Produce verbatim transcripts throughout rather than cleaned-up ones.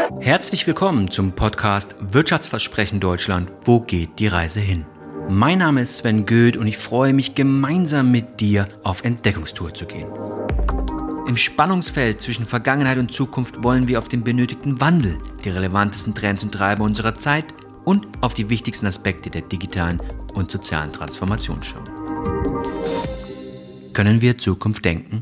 Herzlich willkommen zum Podcast Wirtschaftsversprechen Deutschland. Wo geht die Reise hin? Mein Name ist Sven Göth und ich freue mich, gemeinsam mit dir auf Entdeckungstour zu gehen. Im Spannungsfeld zwischen Vergangenheit und Zukunft wollen wir auf den benötigten Wandel, die relevantesten Trends und Treiber unserer Zeit und auf die wichtigsten Aspekte der digitalen und sozialen Transformation schauen. Können wir Zukunft denken?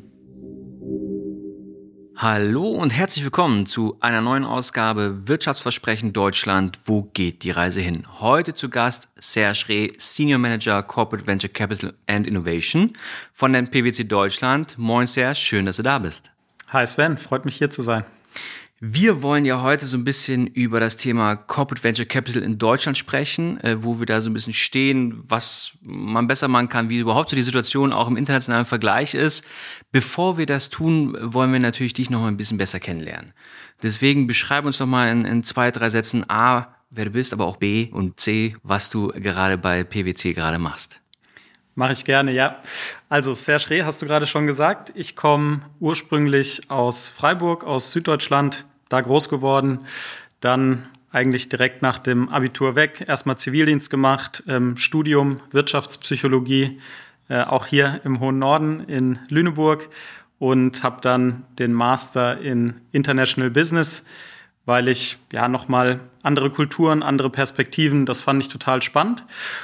Hallo und herzlich willkommen zu einer neuen Ausgabe Wirtschaftsversprechen Deutschland. Wo geht die Reise hin? Heute zu Gast Serge Reh, Senior Manager Corporate Venture Capital and Innovation von der P W C Deutschland. Moin Serge, schön, dass du da bist. Hi Sven, freut mich hier zu sein. Wir wollen ja heute so ein bisschen über das Thema Corporate Venture Capital in Deutschland sprechen, äh, wo wir da so ein bisschen stehen, was man besser machen kann, wie überhaupt so die Situation auch im internationalen Vergleich ist. Bevor wir das tun, wollen wir natürlich dich noch mal ein bisschen besser kennenlernen. Deswegen beschreib uns doch mal in, in zwei, drei Sätzen A, wer du bist, aber auch B und C, was du gerade bei P W C gerade machst. Mache ich gerne, ja. Also Serge Reh, hast du gerade schon gesagt. Ich komme ursprünglich aus Freiburg, aus Süddeutschland, da groß geworden. Dann eigentlich direkt nach dem Abitur weg. Erstmal Zivildienst gemacht, ähm, Studium Wirtschaftspsychologie, äh, auch hier im hohen Norden in Lüneburg. Und habe dann den Master in International Business, weil ich ja nochmal andere Kulturen, andere Perspektiven, das fand ich total spannend.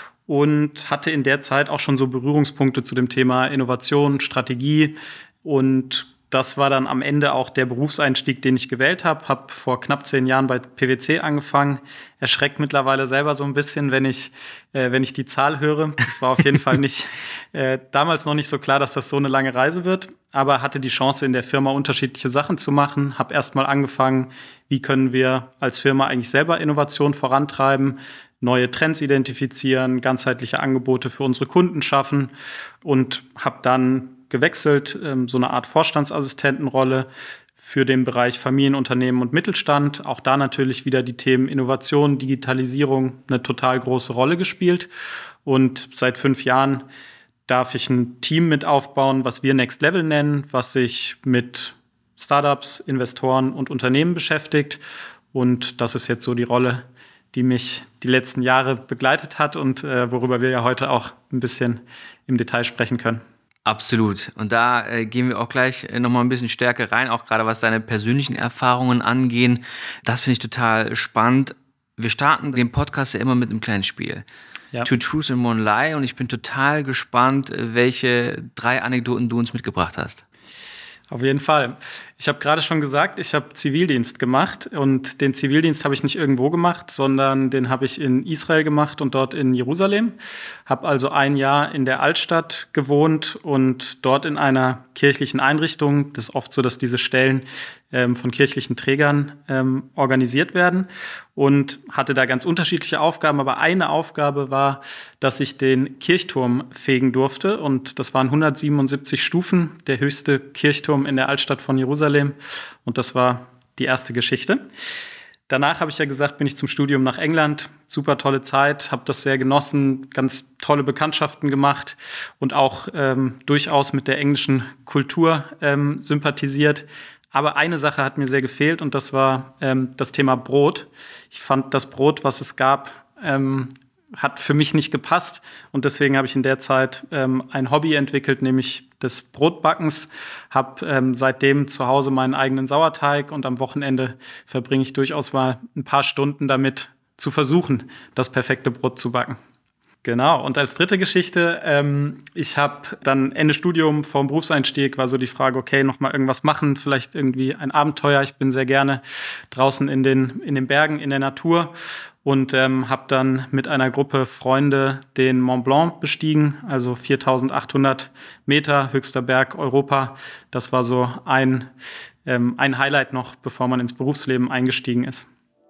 Und hatte in der Zeit auch schon so Berührungspunkte zu dem Thema Innovation, Strategie. Und das war dann am Ende auch der Berufseinstieg, den ich gewählt habe. Habe vor knapp zehn Jahren bei P W C angefangen. Erschreckt mittlerweile selber so ein bisschen, wenn ich, äh, wenn ich die Zahl höre. Das war auf jeden Fall nicht äh, damals noch nicht so klar, dass das so eine lange Reise wird. Aber hatte die Chance, in der Firma unterschiedliche Sachen zu machen. Habe erstmal angefangen, wie können wir als Firma eigentlich selber Innovation vorantreiben, neue Trends identifizieren, ganzheitliche Angebote für unsere Kunden schaffen und habe dann gewechselt, so eine Art Vorstandsassistentenrolle für den Bereich Familienunternehmen und Mittelstand. Auch da natürlich wieder die Themen Innovation, Digitalisierung eine total große Rolle gespielt. Und seit fünf Jahren darf ich ein Team mit aufbauen, was wir Next Level nennen, was sich mit Startups, Investoren und Unternehmen beschäftigt. Und das ist jetzt so die Rolle, die mich die letzten Jahre begleitet hat und äh, worüber wir ja heute auch ein bisschen im Detail sprechen können. Absolut. Und da äh, gehen wir auch gleich äh, nochmal ein bisschen stärker rein, auch gerade was deine persönlichen Erfahrungen angehen. Das finde ich total spannend. Wir starten den Podcast ja immer mit einem kleinen Spiel. Ja. Two Truths and One Lie. Und ich bin total gespannt, welche drei Anekdoten du uns mitgebracht hast. Auf jeden Fall. Ich habe gerade schon gesagt, ich habe Zivildienst gemacht und den Zivildienst habe ich nicht irgendwo gemacht, sondern den habe ich in Israel gemacht und dort in Jerusalem. Habe also ein Jahr in der Altstadt gewohnt und dort in einer kirchlichen Einrichtung. Das ist oft so, dass diese Stellen ähm, von kirchlichen Trägern ähm, organisiert werden und hatte da ganz unterschiedliche Aufgaben. Aber eine Aufgabe war, dass ich den Kirchturm fegen durfte und das waren hundertsiebenundsiebzig Stufen, der höchste Kirchturm in der Altstadt von Jerusalem. Und das war die erste Geschichte. Danach habe ich ja gesagt, bin ich zum Studium nach England. Super tolle Zeit, habe das sehr genossen, ganz tolle Bekanntschaften gemacht und auch ähm, durchaus mit der englischen Kultur ähm, sympathisiert. Aber eine Sache hat mir sehr gefehlt und das war ähm, das Thema Brot. Ich fand das Brot, was es gab, ähm, hat für mich nicht gepasst und deswegen habe ich in der Zeit ähm, ein Hobby entwickelt, nämlich des Brotbackens. Habe ähm, seitdem zu Hause meinen eigenen Sauerteig und am Wochenende verbringe ich durchaus mal ein paar Stunden damit zu versuchen, das perfekte Brot zu backen. Genau, und als dritte Geschichte, ähm, ich habe dann Ende Studium vor dem Berufseinstieg war so die Frage, okay, nochmal irgendwas machen, vielleicht irgendwie ein Abenteuer. Ich bin sehr gerne draußen in den, in den Bergen, in der Natur und ähm, habe dann mit einer Gruppe Freunde den Mont Blanc bestiegen, also viertausendachthundert Meter, höchster Berg Europa. Das war so ein, ähm, ein Highlight noch, bevor man ins Berufsleben eingestiegen ist.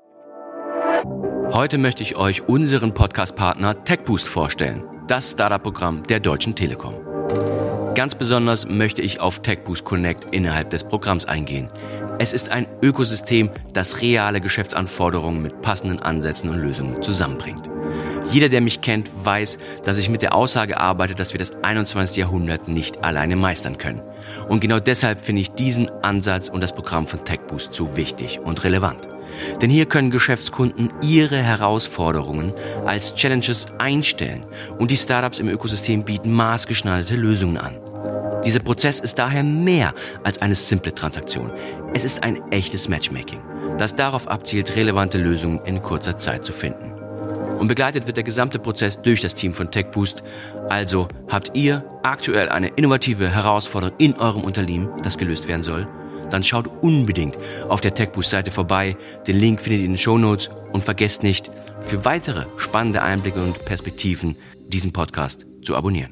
Heute möchte ich euch unseren Podcast-Partner TechBoost vorstellen, das Startup-Programm der Deutschen Telekom. Ganz besonders möchte ich auf TechBoost Connect innerhalb des Programms eingehen. Es ist ein Ökosystem, das reale Geschäftsanforderungen mit passenden Ansätzen und Lösungen zusammenbringt. Jeder, der mich kennt, weiß, dass ich mit der Aussage arbeite, dass wir das einundzwanzigste Jahrhundert nicht alleine meistern können. Und genau deshalb finde ich diesen Ansatz und das Programm von TechBoost so wichtig und relevant. Denn hier können Geschäftskunden ihre Herausforderungen als Challenges einstellen und die Startups im Ökosystem bieten maßgeschneiderte Lösungen an. Dieser Prozess ist daher mehr als eine simple Transaktion. Es ist ein echtes Matchmaking, das darauf abzielt, relevante Lösungen in kurzer Zeit zu finden. Und begleitet wird der gesamte Prozess durch das Team von TechBoost. Also habt ihr aktuell eine innovative Herausforderung in eurem Unternehmen, das gelöst werden soll? Dann schaut unbedingt auf der TechBoost-Seite vorbei. Den Link findet ihr in den Shownotes. Und vergesst nicht, für weitere spannende Einblicke und Perspektiven diesen Podcast zu abonnieren.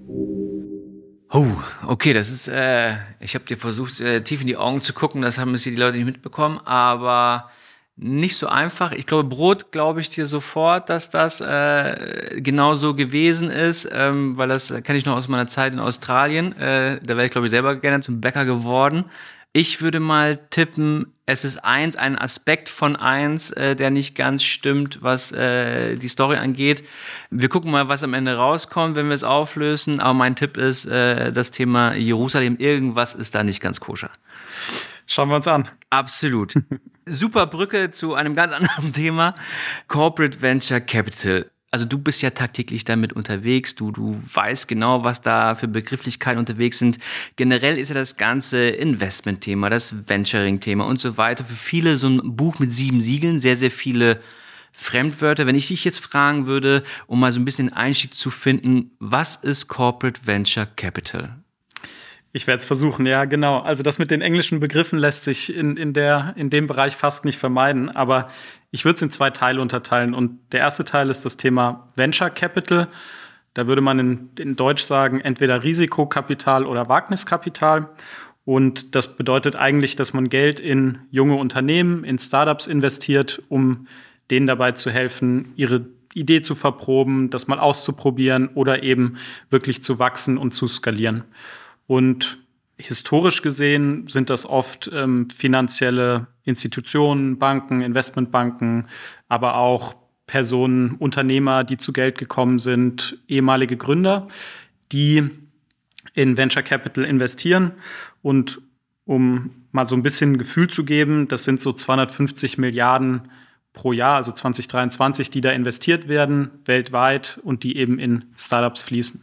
Oh, okay, das ist, äh, ich habe dir versucht, äh, tief in die Augen zu gucken, das haben jetzt hier die Leute nicht mitbekommen, aber nicht so einfach. Ich glaube, Brot glaube ich dir sofort, dass das äh, genau so gewesen ist, ähm, weil das kenne ich noch aus meiner Zeit in Australien. Äh, da wäre ich, glaube ich, selber gerne zum Bäcker geworden. Ich würde mal tippen, es ist eins, ein Aspekt von eins, äh, der nicht ganz stimmt, was äh, die Story angeht. Wir gucken mal, was am Ende rauskommt, wenn wir es auflösen. Aber mein Tipp ist, äh, das Thema Jerusalem, irgendwas ist da nicht ganz koscher. Schauen wir uns an. Absolut. Super Brücke zu einem ganz anderen Thema. Corporate Venture Capital. Also du bist ja tagtäglich damit unterwegs, du, du weißt genau, was da für Begrifflichkeiten unterwegs sind. Generell ist ja das ganze Investment-Thema, das Venturing-Thema und so weiter für viele so ein Buch mit sieben Siegeln, sehr, sehr viele Fremdwörter. Wenn ich dich jetzt fragen würde, um mal so ein bisschen den Einstieg zu finden, was ist Corporate Venture Capital? Ich werde es versuchen, ja, genau. Also das mit den englischen Begriffen lässt sich in, in, der, in dem Bereich fast nicht vermeiden. Aber ich würde es in zwei Teile unterteilen. Und der erste Teil ist das Thema Venture Capital. Da würde man in, in Deutsch sagen, entweder Risikokapital oder Wagniskapital. Und das bedeutet eigentlich, dass man Geld in junge Unternehmen, in Startups investiert, um denen dabei zu helfen, ihre Idee zu verproben, das mal auszuprobieren oder eben wirklich zu wachsen und zu skalieren. Und historisch gesehen sind das oft ähm, finanzielle Institutionen, Banken, Investmentbanken, aber auch Personen, Unternehmer, die zu Geld gekommen sind, ehemalige Gründer, die in Venture Capital investieren. Und um mal so ein bisschen ein Gefühl zu geben, das sind so zweihundertfünfzig Milliarden pro Jahr, also zwanzig dreiundzwanzig, die da investiert werden, weltweit und die eben in Startups fließen.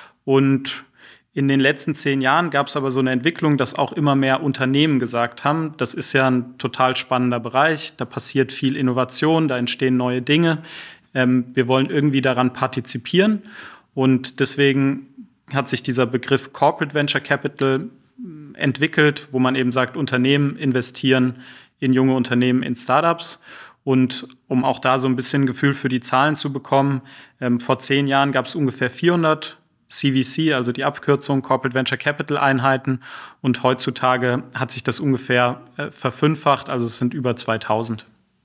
Und in den letzten zehn Jahren gab es aber so eine Entwicklung, dass auch immer mehr Unternehmen gesagt haben, das ist ja ein total spannender Bereich, da passiert viel Innovation, da entstehen neue Dinge. Ähm, wir wollen irgendwie daran partizipieren und deswegen hat sich dieser Begriff Corporate Venture Capital entwickelt, wo man eben sagt, Unternehmen investieren in junge Unternehmen, in Startups. Und um auch da so ein bisschen ein Gefühl für die Zahlen zu bekommen, ähm, vor zehn Jahren gab es ungefähr vierhundert C V C, also die Abkürzung Corporate Venture Capital Einheiten. Und heutzutage hat sich das ungefähr äh, verfünffacht, also es sind über zweitausend.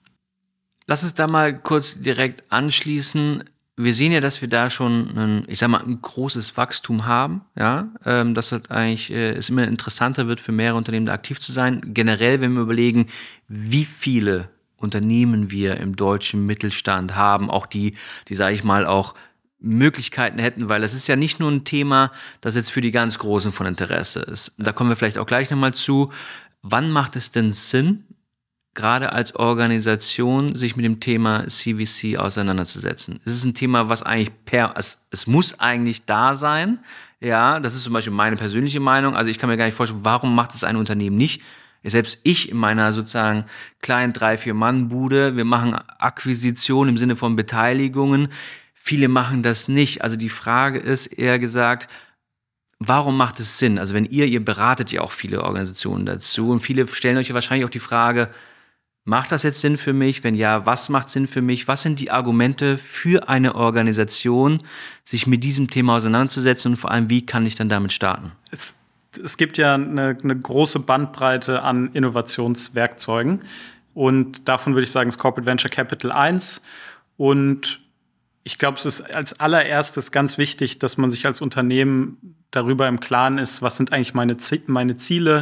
Lass uns da mal kurz direkt anschließen. Wir sehen ja, dass wir da schon ein, ich sag mal, ein großes Wachstum haben, ja, ähm, dass das eigentlich äh, es immer interessanter wird für mehrere Unternehmen da aktiv zu sein. Generell, wenn wir überlegen, wie viele Unternehmen wir im deutschen Mittelstand haben, auch die, die sage ich mal auch Möglichkeiten hätten, weil das ist ja nicht nur ein Thema, das jetzt für die ganz Großen von Interesse ist. Da kommen wir vielleicht auch gleich nochmal zu. Wann macht es denn Sinn, gerade als Organisation, sich mit dem Thema C V C auseinanderzusetzen? Es ist ein Thema, was eigentlich per, es, es muss eigentlich da sein. Ja, das ist zum Beispiel meine persönliche Meinung. Also ich kann mir gar nicht vorstellen, warum macht es ein Unternehmen nicht? Selbst ich in meiner sozusagen kleinen drei, vier Mann Bude, wir machen Akquisition im Sinne von Beteiligungen. Viele machen das nicht. Also die Frage ist eher gesagt, warum macht es Sinn? Also wenn ihr, ihr beratet ja auch viele Organisationen dazu und viele stellen euch ja wahrscheinlich auch die Frage, macht das jetzt Sinn für mich? Wenn ja, was macht Sinn für mich? Was sind die Argumente für eine Organisation, sich mit diesem Thema auseinanderzusetzen und vor allem, wie kann ich dann damit starten? Es, es gibt ja eine, eine große Bandbreite an Innovationswerkzeugen und davon würde ich sagen, ist Corporate Venture Capital eins und ich glaube, es ist als allererstes ganz wichtig, dass man sich als Unternehmen darüber im Klaren ist, was sind eigentlich meine, meine Ziele,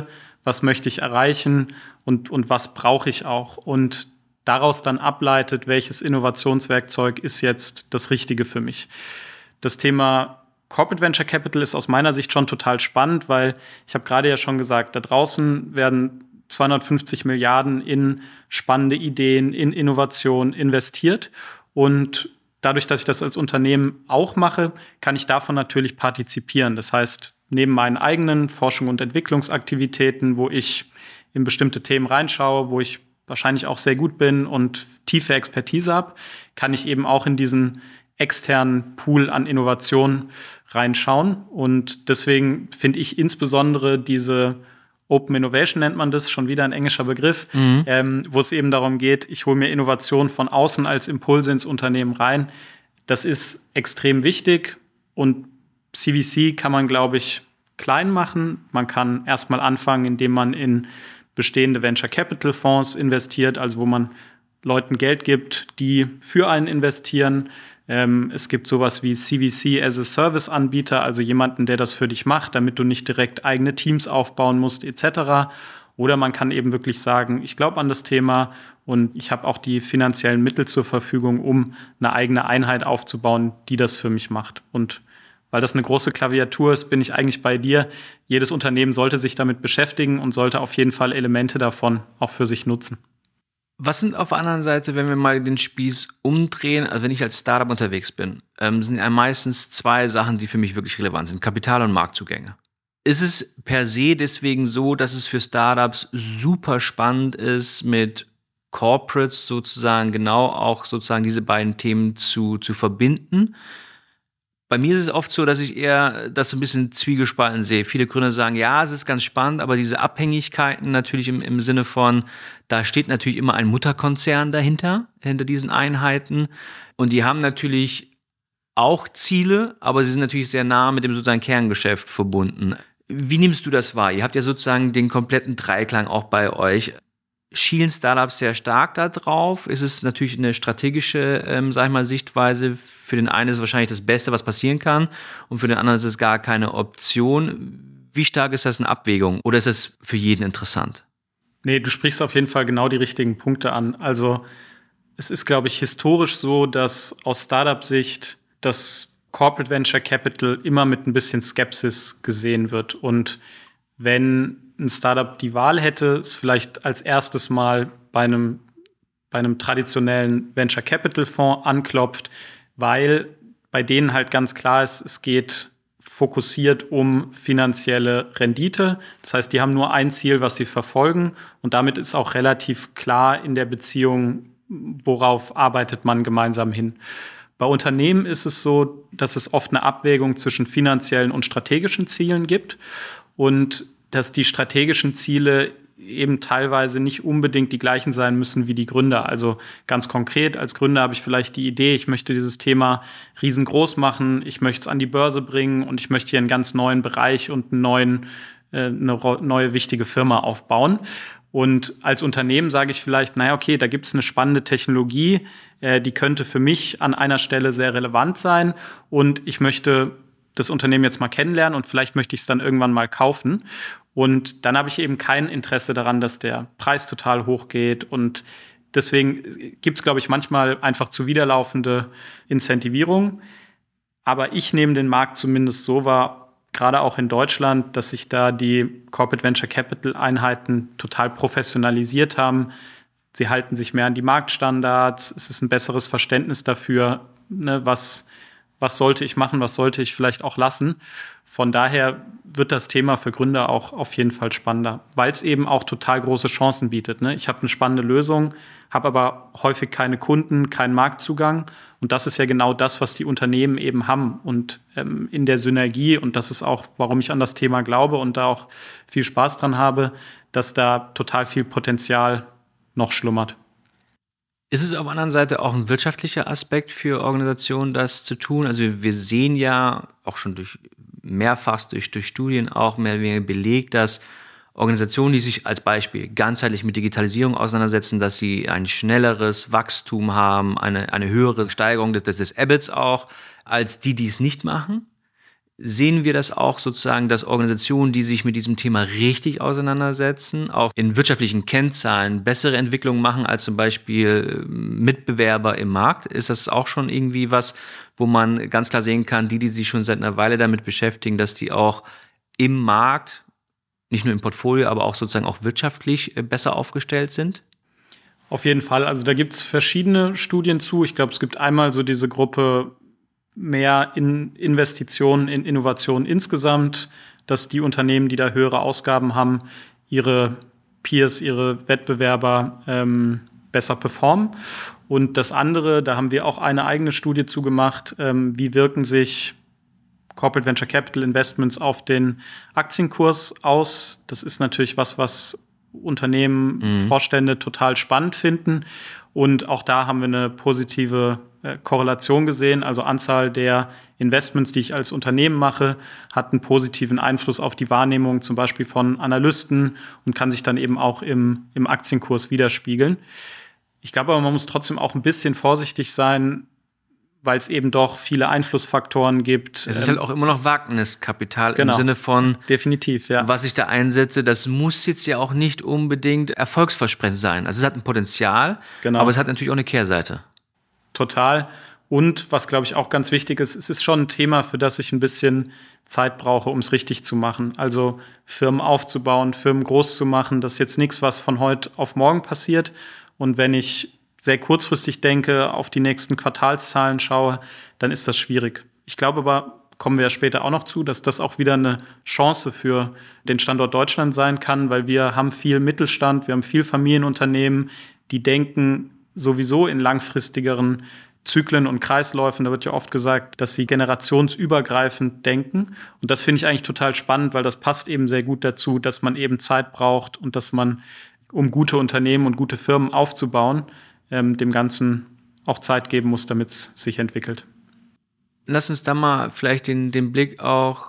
was möchte ich erreichen und, und was brauche ich auch. Und daraus dann ableitet, welches Innovationswerkzeug ist jetzt das Richtige für mich. Das Thema Corporate Venture Capital ist aus meiner Sicht schon total spannend, weil ich habe gerade ja schon gesagt, da draußen werden zweihundertfünfzig Milliarden in spannende Ideen, in Innovation investiert. Und dadurch, dass ich das als Unternehmen auch mache, kann ich davon natürlich partizipieren. Das heißt, neben meinen eigenen Forschung- und Entwicklungsaktivitäten, wo ich in bestimmte Themen reinschaue, wo ich wahrscheinlich auch sehr gut bin und tiefe Expertise habe, kann ich eben auch in diesen externen Pool an Innovationen reinschauen. Und deswegen finde ich insbesondere diese Open Innovation nennt man das, schon wieder ein englischer Begriff, mhm. ähm, wo es eben darum geht, ich hole mir Innovation von außen als Impulse ins Unternehmen rein. Das ist extrem wichtig und C V C kann man, glaube ich, klein machen. Man kann erstmal anfangen, indem man in bestehende Venture Capital Fonds investiert, also wo man Leuten Geld gibt, die für einen investieren. Ähm, es gibt sowas wie C V C as a Service Anbieter, also jemanden, der das für dich macht, damit du nicht direkt eigene Teams aufbauen musst et cetera. Oder man kann eben wirklich sagen, ich glaube an das Thema und ich habe auch die finanziellen Mittel zur Verfügung, um eine eigene Einheit aufzubauen, die das für mich macht. Und weil das eine große Klaviatur ist, bin ich eigentlich bei dir. Jedes Unternehmen sollte sich damit beschäftigen und sollte auf jeden Fall Elemente davon auch für sich nutzen. Was sind auf der anderen Seite, wenn wir mal den Spieß umdrehen, also wenn ich als Startup unterwegs bin, ähm, sind ja meistens zwei Sachen, die für mich wirklich relevant sind, Kapital und Marktzugänge. Ist es per se deswegen so, dass es für Startups super spannend ist, mit Corporates sozusagen genau auch sozusagen diese beiden Themen zu, zu verbinden? Bei mir ist es oft so, dass ich eher das so ein bisschen zwiegespalten sehe. Viele Gründer sagen, ja, es ist ganz spannend, aber diese Abhängigkeiten natürlich im, im Sinne von, da steht natürlich immer ein Mutterkonzern dahinter, hinter diesen Einheiten. Und die haben natürlich auch Ziele, aber sie sind natürlich sehr nah mit dem sozusagen Kerngeschäft verbunden. Wie nimmst du das wahr? Ihr habt ja sozusagen den kompletten Dreiklang auch bei euch. Schielen Startups sehr stark da drauf? Ist es natürlich eine strategische, ähm, sag ich mal, Sichtweise? Für den einen ist es wahrscheinlich das Beste, was passieren kann, und für den anderen ist es gar keine Option. Wie stark ist das eine Abwägung? Oder ist es für jeden interessant? Nee, du sprichst auf jeden Fall genau die richtigen Punkte an. Also es ist, glaube ich, historisch so, dass aus Startup-Sicht das Corporate Venture Capital immer mit ein bisschen Skepsis gesehen wird. Und wenn ein Startup die Wahl hätte, es vielleicht als erstes Mal bei einem, bei einem traditionellen Venture Capital Fonds anklopft, weil bei denen halt ganz klar ist, es geht fokussiert um finanzielle Rendite. Das heißt, die haben nur ein Ziel, was sie verfolgen, und damit ist auch relativ klar in der Beziehung, worauf arbeitet man gemeinsam hin. Bei Unternehmen ist es so, dass es oft eine Abwägung zwischen finanziellen und strategischen Zielen gibt und dass die strategischen Ziele eben teilweise nicht unbedingt die gleichen sein müssen wie die Gründer. Also ganz konkret, als Gründer habe ich vielleicht die Idee, ich möchte dieses Thema riesengroß machen, ich möchte es an die Börse bringen und ich möchte hier einen ganz neuen Bereich und einen neuen, äh, eine neue wichtige Firma aufbauen. Und als Unternehmen sage ich vielleicht, naja, okay, da gibt es eine spannende Technologie, äh, die könnte für mich an einer Stelle sehr relevant sein und ich möchte das Unternehmen jetzt mal kennenlernen und vielleicht möchte ich es dann irgendwann mal kaufen. Und dann habe ich eben kein Interesse daran, dass der Preis total hoch geht. Und deswegen gibt es, glaube ich, manchmal einfach zuwiderlaufende Incentivierung. Aber ich nehme den Markt zumindest so wahr, gerade auch in Deutschland, dass sich da die Corporate Venture Capital Einheiten total professionalisiert haben. Sie halten sich mehr an die Marktstandards. Es ist ein besseres Verständnis dafür, ne, was Was sollte ich machen, was sollte ich vielleicht auch lassen? Von daher wird das Thema für Gründer auch auf jeden Fall spannender, weil es eben auch total große Chancen bietet. Ne? Ich habe eine spannende Lösung, habe aber häufig keine Kunden, keinen Marktzugang. Und das ist ja genau das, was die Unternehmen eben haben. Und ähm, in der Synergie, und das ist auch, warum ich an das Thema glaube und da auch viel Spaß dran habe, dass da total viel Potenzial noch schlummert. Ist es auf der anderen Seite auch ein wirtschaftlicher Aspekt für Organisationen, das zu tun? Also wir sehen ja auch schon durch mehrfach durch, durch Studien auch mehr oder weniger belegt, dass Organisationen, die sich als Beispiel ganzheitlich mit Digitalisierung auseinandersetzen, dass sie ein schnelleres Wachstum haben, eine, eine höhere Steigerung des, des E B I Ts auch, als die, die es nicht machen. Sehen wir das auch sozusagen, dass Organisationen, die sich mit diesem Thema richtig auseinandersetzen, auch in wirtschaftlichen Kennzahlen bessere Entwicklungen machen als zum Beispiel Mitbewerber im Markt? Ist das auch schon irgendwie was, wo man ganz klar sehen kann, die, die sich schon seit einer Weile damit beschäftigen, dass die auch im Markt, nicht nur im Portfolio, aber auch sozusagen auch wirtschaftlich besser aufgestellt sind? Auf jeden Fall. Also da gibt es verschiedene Studien zu. Ich glaube, es gibt einmal so diese Gruppe mehr in Investitionen in Innovation insgesamt, dass die Unternehmen, die da höhere Ausgaben haben, ihre Peers, ihre Wettbewerber ähm, besser performen. Und das andere, da haben wir auch eine eigene Studie zu gemacht, ähm, wie wirken sich Corporate Venture Capital Investments auf den Aktienkurs aus. Das ist natürlich was, was Unternehmen, mhm. Vorstände total spannend finden. Und auch da haben wir eine positive äh, Korrelation gesehen. Also Anzahl der Investments, die ich als Unternehmen mache, hat einen positiven Einfluss auf die Wahrnehmung zum Beispiel von Analysten und kann sich dann eben auch im, im Aktienkurs widerspiegeln. Ich glaube aber, man muss trotzdem auch ein bisschen vorsichtig sein, weil es eben doch viele Einflussfaktoren gibt. Es ist halt auch immer noch Wagniskapital genau. im Sinne von, definitiv, ja. Was ich da einsetze, das muss jetzt ja auch nicht unbedingt erfolgsversprechend sein. Also es hat ein Potenzial, genau. aber es hat natürlich auch eine Kehrseite. Total. Und was, glaube ich, auch ganz wichtig ist, es ist schon ein Thema, für das ich ein bisschen Zeit brauche, um es richtig zu machen. Also Firmen aufzubauen, Firmen groß zu machen, das ist jetzt nichts, was von heute auf morgen passiert. Und wenn ich sehr kurzfristig denke, auf die nächsten Quartalszahlen schaue, dann ist das schwierig. Ich glaube aber, kommen wir ja später auch noch zu, dass das auch wieder eine Chance für den Standort Deutschland sein kann, weil wir haben viel Mittelstand, wir haben viel Familienunternehmen, die denken sowieso in langfristigeren Zyklen und Kreisläufen. Da wird ja oft gesagt, dass sie generationsübergreifend denken. Und das finde ich eigentlich total spannend, weil das passt eben sehr gut dazu, dass man eben Zeit braucht und dass man, um gute Unternehmen und gute Firmen aufzubauen, dem Ganzen auch Zeit geben muss, damit es sich entwickelt. Lass uns da mal vielleicht den, den Blick auch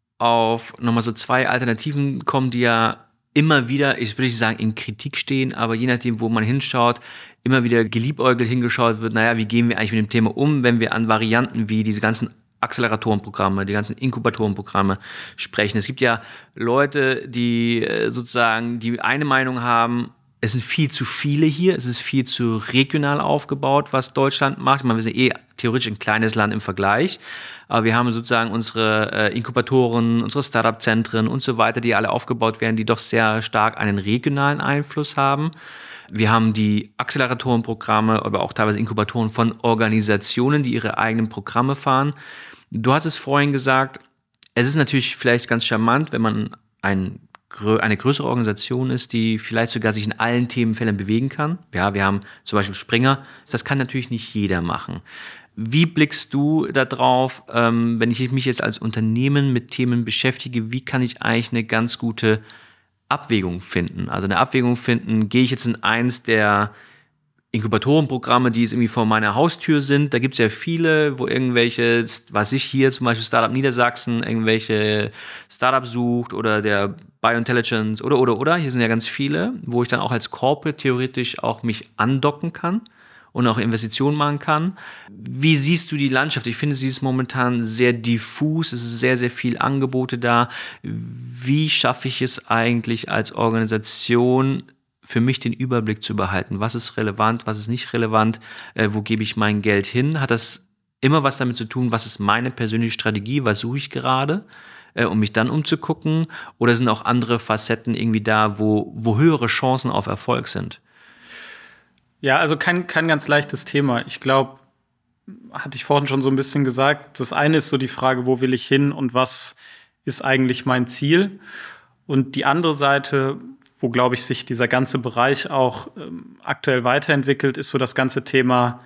auf nochmal so zwei Alternativen kommen, die ja immer wieder, ich würde nicht sagen in Kritik stehen, aber je nachdem, wo man hinschaut, immer wieder geliebäugelt hingeschaut wird, naja, wie gehen wir eigentlich mit dem Thema um, wenn wir an Varianten wie diese ganzen Acceleratorenprogramme, die ganzen Inkubatorenprogramme sprechen. Es gibt ja Leute, die sozusagen die eine Meinung haben, es sind viel zu viele hier, es ist viel zu regional aufgebaut, was Deutschland macht. Ich meine, wir sind eh theoretisch ein kleines Land im Vergleich, aber wir haben sozusagen unsere äh, Inkubatoren, unsere Startup-Zentren und so weiter, die alle aufgebaut werden, die doch sehr stark einen regionalen Einfluss haben. Wir haben die Acceleratorenprogramme, aber auch teilweise Inkubatoren von Organisationen, die ihre eigenen Programme fahren. Du hast es vorhin gesagt, es ist natürlich vielleicht ganz charmant, wenn man ein eine größere Organisation ist, die vielleicht sogar sich in allen Themenfeldern bewegen kann. Ja, wir haben zum Beispiel Springer. Das kann natürlich nicht jeder machen. Wie blickst du da drauf, ähm, wenn ich mich jetzt als Unternehmen mit Themen beschäftige, wie kann ich eigentlich eine ganz gute Abwägung finden? Also eine Abwägung finden, gehe ich jetzt in eins der Inkubatorenprogramme, die jetzt irgendwie vor meiner Haustür sind. Da gibt es ja viele, wo irgendwelche, was ich hier zum Beispiel Startup Niedersachsen, irgendwelche Startups sucht oder der Biointelligence oder, oder, oder. Hier sind ja ganz viele, wo ich dann auch als Corporate theoretisch auch mich andocken kann und auch Investitionen machen kann. Wie siehst du die Landschaft? Ich finde, sie ist momentan sehr diffus. Es ist sehr, sehr viel Angebote da. Wie schaffe ich es eigentlich als Organisation, für mich den Überblick zu behalten? Was ist relevant, was ist nicht relevant? Äh, wo gebe ich mein Geld hin? Hat das immer was damit zu tun, was ist meine persönliche Strategie? Was suche ich gerade? Äh, um mich dann umzugucken? Oder sind auch andere Facetten irgendwie da, wo, wo höhere Chancen auf Erfolg sind? Ja, also kein, kein ganz leichtes Thema. Ich glaube, hatte ich vorhin schon so ein bisschen gesagt, das eine ist so die Frage, wo will ich hin und was ist eigentlich mein Ziel? Und die andere Seite, wo, glaube ich, sich dieser ganze Bereich auch ähm, aktuell weiterentwickelt, ist so das ganze Thema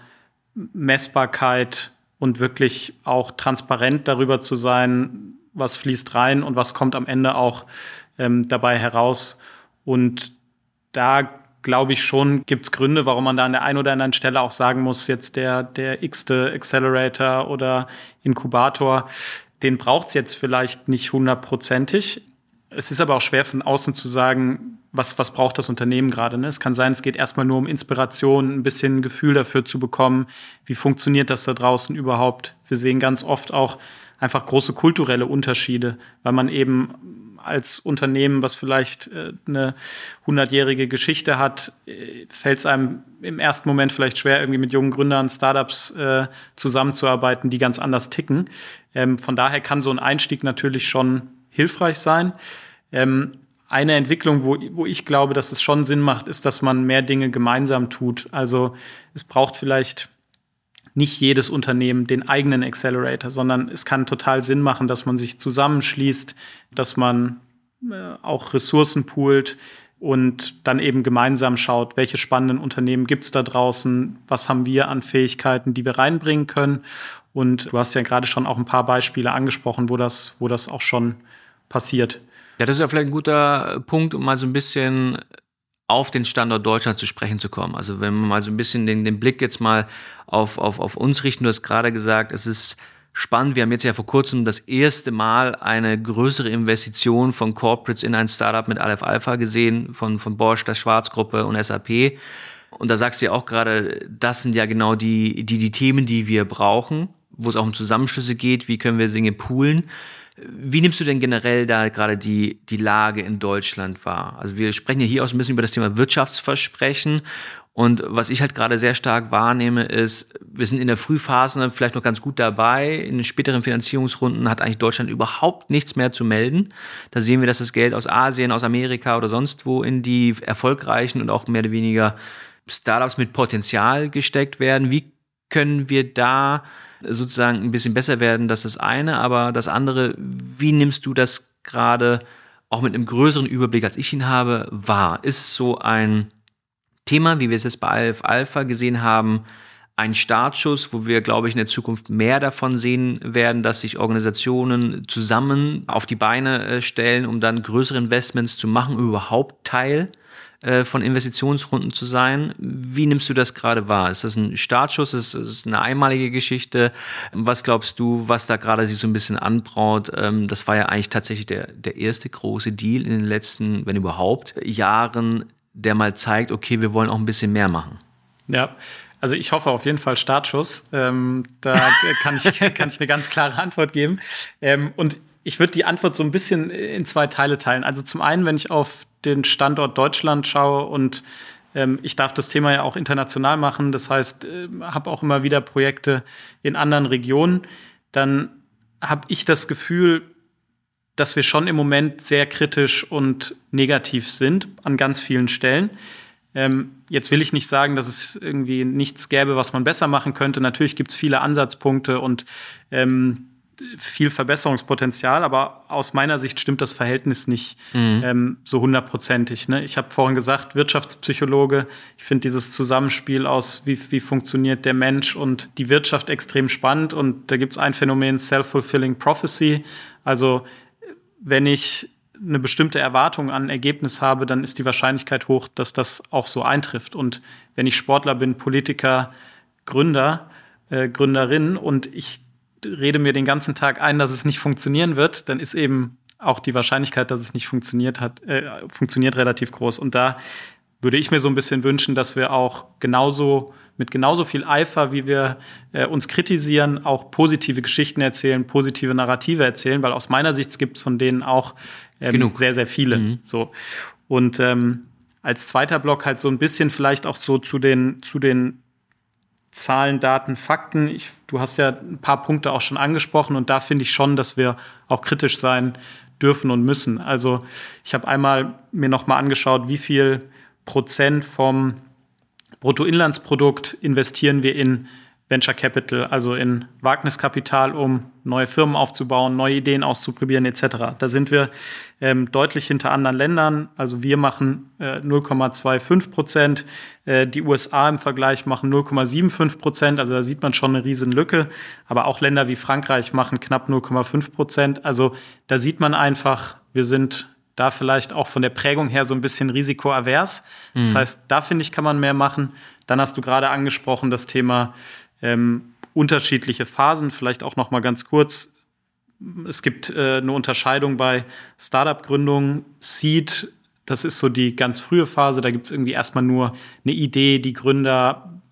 Messbarkeit und wirklich auch transparent darüber zu sein, was fließt rein und was kommt am Ende auch ähm, dabei heraus. Und da glaube ich schon, gibt es Gründe, warum man da an der einen oder anderen Stelle auch sagen muss, jetzt der, der x-te Accelerator oder Inkubator, den braucht es jetzt vielleicht nicht hundertprozentig. Es ist aber auch schwer von außen zu sagen, was, was braucht das Unternehmen gerade. Ne? Es kann sein, es geht erstmal nur um Inspiration, ein bisschen ein Gefühl dafür zu bekommen, wie funktioniert das da draußen überhaupt. Wir sehen ganz oft auch einfach große kulturelle Unterschiede, weil man eben als Unternehmen, was vielleicht äh, eine hundertjährige Geschichte hat, äh, fällt es einem im ersten Moment vielleicht schwer, irgendwie mit jungen Gründern, Startups äh, zusammenzuarbeiten, die ganz anders ticken. Ähm, von daher kann so ein Einstieg natürlich schon hilfreich sein. Ähm, eine Entwicklung, wo, wo ich glaube, dass es schon Sinn macht, ist, dass man mehr Dinge gemeinsam tut. Also es braucht vielleicht nicht jedes Unternehmen den eigenen Accelerator, sondern es kann total Sinn machen, dass man sich zusammenschließt, dass man äh, auch Ressourcen poolt und dann eben gemeinsam schaut, welche spannenden Unternehmen gibt's da draußen, was haben wir an Fähigkeiten, die wir reinbringen können. Und du hast ja gerade schon auch ein paar Beispiele angesprochen, wo das, wo das auch schon passiert. Ja, das ist ja vielleicht ein guter Punkt, um mal so ein bisschen auf den Standort Deutschland zu sprechen zu kommen. Also wenn wir mal so ein bisschen den, den Blick jetzt mal auf, auf, auf uns richten, du hast gerade gesagt, es ist spannend. Wir haben jetzt ja vor kurzem das erste Mal eine größere Investition von Corporates in ein Startup mit Aleph Alpha gesehen, von, von Bosch, der Schwarz-Gruppe und S A P. Und da sagst du ja auch gerade, das sind ja genau die, die, die Themen, die wir brauchen, wo es auch um Zusammenschlüsse geht. Wie können wir Dinge poolen? Wie nimmst du denn generell da gerade die, die Lage in Deutschland wahr? Also wir sprechen ja hier auch so ein bisschen über das Thema Wirtschaftsversprechen. Und was ich halt gerade sehr stark wahrnehme, ist, wir sind in der Frühphase vielleicht noch ganz gut dabei. In den späteren Finanzierungsrunden hat eigentlich Deutschland überhaupt nichts mehr zu melden. Da sehen wir, dass das Geld aus Asien, aus Amerika oder sonst wo in die erfolgreichen und auch mehr oder weniger Startups mit Potenzial gesteckt werden. Wie können wir da sozusagen ein bisschen besser werden? Das ist das eine, aber das andere, wie nimmst du das gerade auch mit einem größeren Überblick, als ich ihn habe, wahr? Ist so ein Thema, wie wir es jetzt bei Aleph Alpha gesehen haben, ein Startschuss, wo wir, glaube ich, in der Zukunft mehr davon sehen werden, dass sich Organisationen zusammen auf die Beine stellen, um dann größere Investments zu machen, überhaupt Teil von Investitionsrunden zu sein. Wie nimmst du das gerade wahr? Ist das ein Startschuss? Ist es eine einmalige Geschichte? Was glaubst du, was da gerade sich so ein bisschen anbraut? Das war ja eigentlich tatsächlich der, der erste große Deal in den letzten, wenn überhaupt, Jahren, der mal zeigt, okay, wir wollen auch ein bisschen mehr machen. Ja, also ich hoffe auf jeden Fall Startschuss. Ähm, da kann ich, kann ich eine ganz klare Antwort geben. Ähm, und ich würde die Antwort so ein bisschen in zwei Teile teilen. Also zum einen, wenn ich auf den Standort Deutschland schaue und ähm, ich darf das Thema ja auch international machen, das heißt, äh, habe auch immer wieder Projekte in anderen Regionen, dann habe ich das Gefühl, dass wir schon im Moment sehr kritisch und negativ sind an ganz vielen Stellen. Ähm, jetzt will ich nicht sagen, dass es irgendwie nichts gäbe, was man besser machen könnte. Natürlich gibt es viele Ansatzpunkte und ähm, viel Verbesserungspotenzial, aber aus meiner Sicht stimmt das Verhältnis nicht mhm. ähm, so hundertprozentig. Ne? Ich habe vorhin gesagt, Wirtschaftspsychologe. Ich finde dieses Zusammenspiel aus, wie, wie funktioniert der Mensch und die Wirtschaft extrem spannend. Und da gibt es ein Phänomen, Self-Fulfilling Prophecy. Also wenn ich eine bestimmte Erwartung an ein Ergebnis habe, dann ist die Wahrscheinlichkeit hoch, dass das auch so eintrifft. Und wenn ich Sportler bin, Politiker, Gründer, äh, Gründerin und ich rede mir den ganzen Tag ein, dass es nicht funktionieren wird, dann ist eben auch die Wahrscheinlichkeit, dass es nicht funktioniert hat, äh, funktioniert relativ groß. Und da würde ich mir so ein bisschen wünschen, dass wir auch genauso mit genauso viel Eifer, wie wir äh, uns kritisieren, auch positive Geschichten erzählen, positive Narrative erzählen, weil aus meiner Sicht gibt es von denen auch ähm, sehr, sehr viele. Mhm. So. Und ähm, als zweiter Block halt so ein bisschen vielleicht auch so zu den, zu den Zahlen, Daten, Fakten. Ich, du hast ja ein paar Punkte auch schon angesprochen und da finde ich schon, dass wir auch kritisch sein dürfen und müssen. Also ich habe einmal mir noch mal angeschaut, wie viel Prozent vom Bruttoinlandsprodukt investieren wir in Venture Capital, also in Wagniskapital, um neue Firmen aufzubauen, neue Ideen auszuprobieren et cetera. Da sind wir ähm, deutlich hinter anderen Ländern. Also wir machen äh, null Komma fünfundzwanzig Prozent, äh, die U S A im Vergleich machen null Komma fünfundsiebzig Prozent. Also da sieht man schon eine riesen Lücke. Aber auch Länder wie Frankreich machen knapp null Komma fünf Prozent. Also da sieht man einfach, wir sind da vielleicht auch von der Prägung her so ein bisschen risikoavers. Mhm. Das heißt, da finde ich, kann man mehr machen. Dann hast du gerade angesprochen das Thema ähm, unterschiedliche Phasen. Vielleicht auch noch mal ganz kurz. Es gibt äh, eine Unterscheidung bei Startup-Gründung. Seed, das ist so die ganz frühe Phase. Da gibt es irgendwie erstmal nur eine Idee. Die Gründer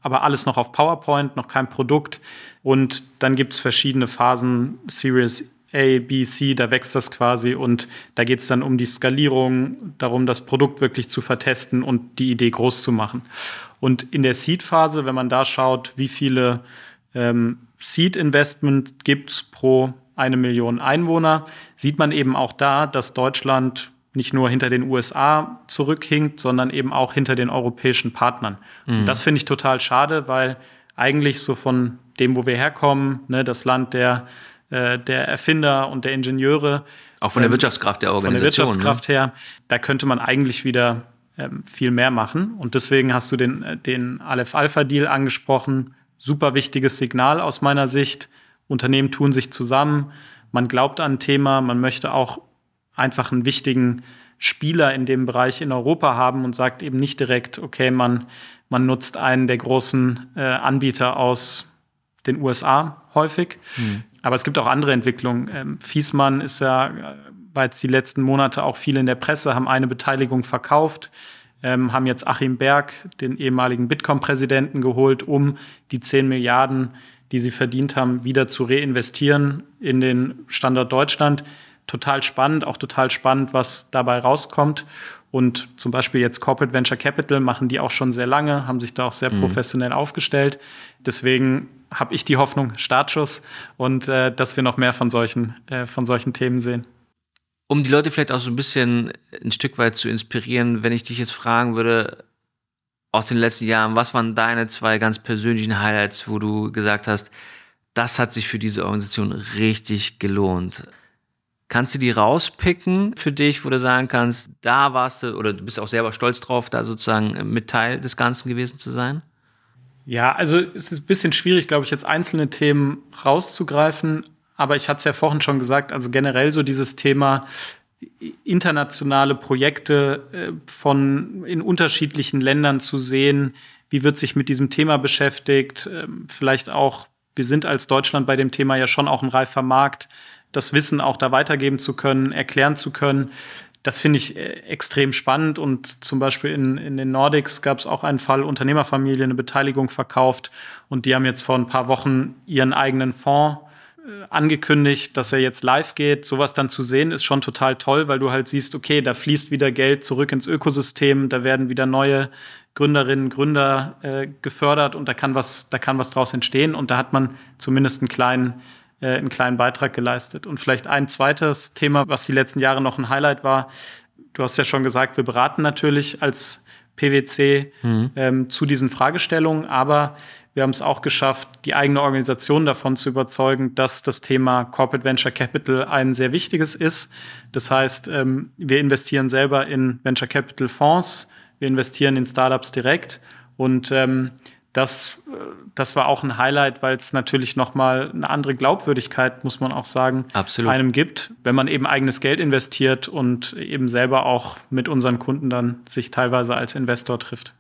aber alles noch auf PowerPoint, noch kein Produkt. Und dann gibt es verschiedene Phasen, Series A, B, C, da wächst das quasi und da geht es dann um die Skalierung, darum, das Produkt wirklich zu vertesten und die Idee groß zu machen. Und in der Seed-Phase, wenn man da schaut, wie viele ähm, Seed-Investment gibt es pro eine Million Einwohner, sieht man eben auch da, dass Deutschland nicht nur hinter den U S A zurückhinkt, sondern eben auch hinter den europäischen Partnern. Mhm. Und das finde ich total schade, weil eigentlich so von dem, wo wir herkommen, ne, das Land der der Erfinder und der Ingenieure. Auch von der ähm, Wirtschaftskraft der Organisation. Von der Wirtschaftskraft ne? her, da könnte man eigentlich wieder ähm, viel mehr machen. Und deswegen hast du den, den Aleph-Alpha-Deal angesprochen. Super wichtiges Signal aus meiner Sicht. Unternehmen tun sich zusammen. Man glaubt an ein Thema. Man möchte auch einfach einen wichtigen Spieler in dem Bereich in Europa haben und sagt eben nicht direkt, okay, man, man nutzt einen der großen äh, Anbieter aus den U S A häufig. Hm. Aber es gibt auch andere Entwicklungen. Ähm, Viessmann ist ja, war jetzt die letzten Monate auch viel in der Presse, haben eine Beteiligung verkauft, ähm, haben jetzt Achim Berg, den ehemaligen Bitkom-Präsidenten, geholt, um die zehn Milliarden, die sie verdient haben, wieder zu reinvestieren in den Standort Deutschland. Total spannend, auch total spannend, was dabei rauskommt. Und zum Beispiel jetzt Corporate Venture Capital machen die auch schon sehr lange, haben sich da auch sehr mhm. professionell aufgestellt. Deswegen habe ich die Hoffnung, Startschuss, und äh, dass wir noch mehr von solchen, äh, von solchen Themen sehen. Um die Leute vielleicht auch so ein bisschen ein Stück weit zu inspirieren, wenn ich dich jetzt fragen würde, aus den letzten Jahren, was waren deine zwei ganz persönlichen Highlights, wo du gesagt hast, das hat sich für diese Organisation richtig gelohnt? Kannst du die rauspicken für dich, wo du sagen kannst, da warst du, oder du bist auch selber stolz drauf, da sozusagen mit Teil des Ganzen gewesen zu sein? Ja, also es ist ein bisschen schwierig, glaube ich, jetzt einzelne Themen rauszugreifen. Aber ich hatte es ja vorhin schon gesagt, also generell so dieses Thema internationale Projekte äh, von in unterschiedlichen Ländern zu sehen. Wie wird sich mit diesem Thema beschäftigt? Ähm, vielleicht auch, wir sind als Deutschland bei dem Thema ja schon auch ein reifer Markt, das Wissen auch da weitergeben zu können, erklären zu können. Das finde ich äh, extrem spannend. Und zum Beispiel in, in den Nordics gab es auch einen Fall, Unternehmerfamilie, eine Beteiligung verkauft. Und die haben jetzt vor ein paar Wochen ihren eigenen Fonds äh, angekündigt, dass er jetzt live geht. Sowas dann zu sehen, ist schon total toll, weil du halt siehst, okay, da fließt wieder Geld zurück ins Ökosystem, da werden wieder neue Gründerinnen, Gründer äh, gefördert und da kann was, da kann was draus entstehen. Und da hat man zumindest einen kleinen einen kleinen Beitrag geleistet. Und vielleicht ein zweites Thema, was die letzten Jahre noch ein Highlight war. Du hast ja schon gesagt, wir beraten natürlich als P W C mhm. ähm, zu diesen Fragestellungen, aber wir haben es auch geschafft, die eigene Organisation davon zu überzeugen, dass das Thema Corporate Venture Capital ein sehr wichtiges ist. Das heißt, ähm, wir investieren selber in Venture Capital Fonds, wir investieren in Startups direkt und ähm, Das, das war auch ein Highlight, weil es natürlich nochmal eine andere Glaubwürdigkeit, muss man auch sagen, Absolut. einem gibt, wenn man eben eigenes Geld investiert und eben selber auch mit unseren Kunden dann sich teilweise als Investor trifft.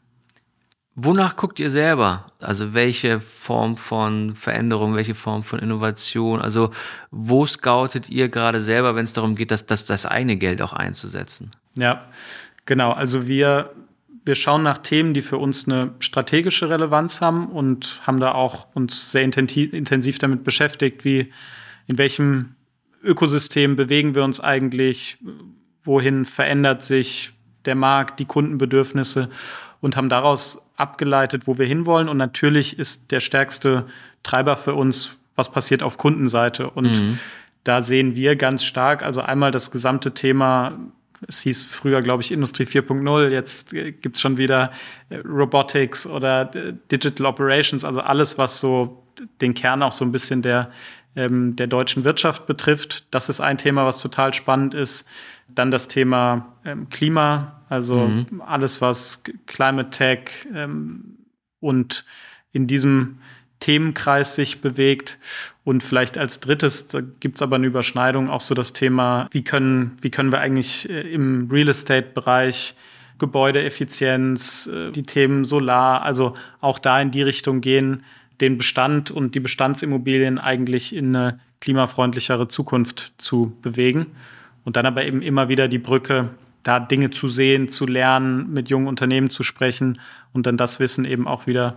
Wonach guckt ihr selber? Also welche Form von Veränderung, welche Form von Innovation? Also wo scoutet ihr gerade selber, wenn es darum geht, das, das, das eigene Geld auch einzusetzen? Ja, genau. Also wir Wir schauen nach Themen, die für uns eine strategische Relevanz haben und haben da auch uns sehr intensiv damit beschäftigt, wie in welchem Ökosystem bewegen wir uns eigentlich, wohin verändert sich der Markt, die Kundenbedürfnisse und haben daraus abgeleitet, wo wir hinwollen. Und natürlich ist der stärkste Treiber für uns, was passiert auf Kundenseite. Und mhm. da sehen wir ganz stark, also einmal das gesamte Thema. Es hieß früher, glaube ich, Industrie vier Punkt null. Jetzt gibt es schon wieder Robotics oder Digital Operations, also alles, was so den Kern auch so ein bisschen der, ähm, der deutschen Wirtschaft betrifft. Das ist ein Thema, was total spannend ist. Dann das Thema ähm, Klima, also mhm. alles, was Climate Tech ähm, und in diesem Themenkreis sich bewegt. Und vielleicht als drittes, da gibt es aber eine Überschneidung, auch so das Thema, wie können, wie können wir eigentlich im Real Estate-Bereich Gebäudeeffizienz, die Themen Solar, also auch da in die Richtung gehen, den Bestand und die Bestandsimmobilien eigentlich in eine klimafreundlichere Zukunft zu bewegen. Und dann aber eben immer wieder die Brücke, da Dinge zu sehen, zu lernen, mit jungen Unternehmen zu sprechen und dann das Wissen eben auch wieder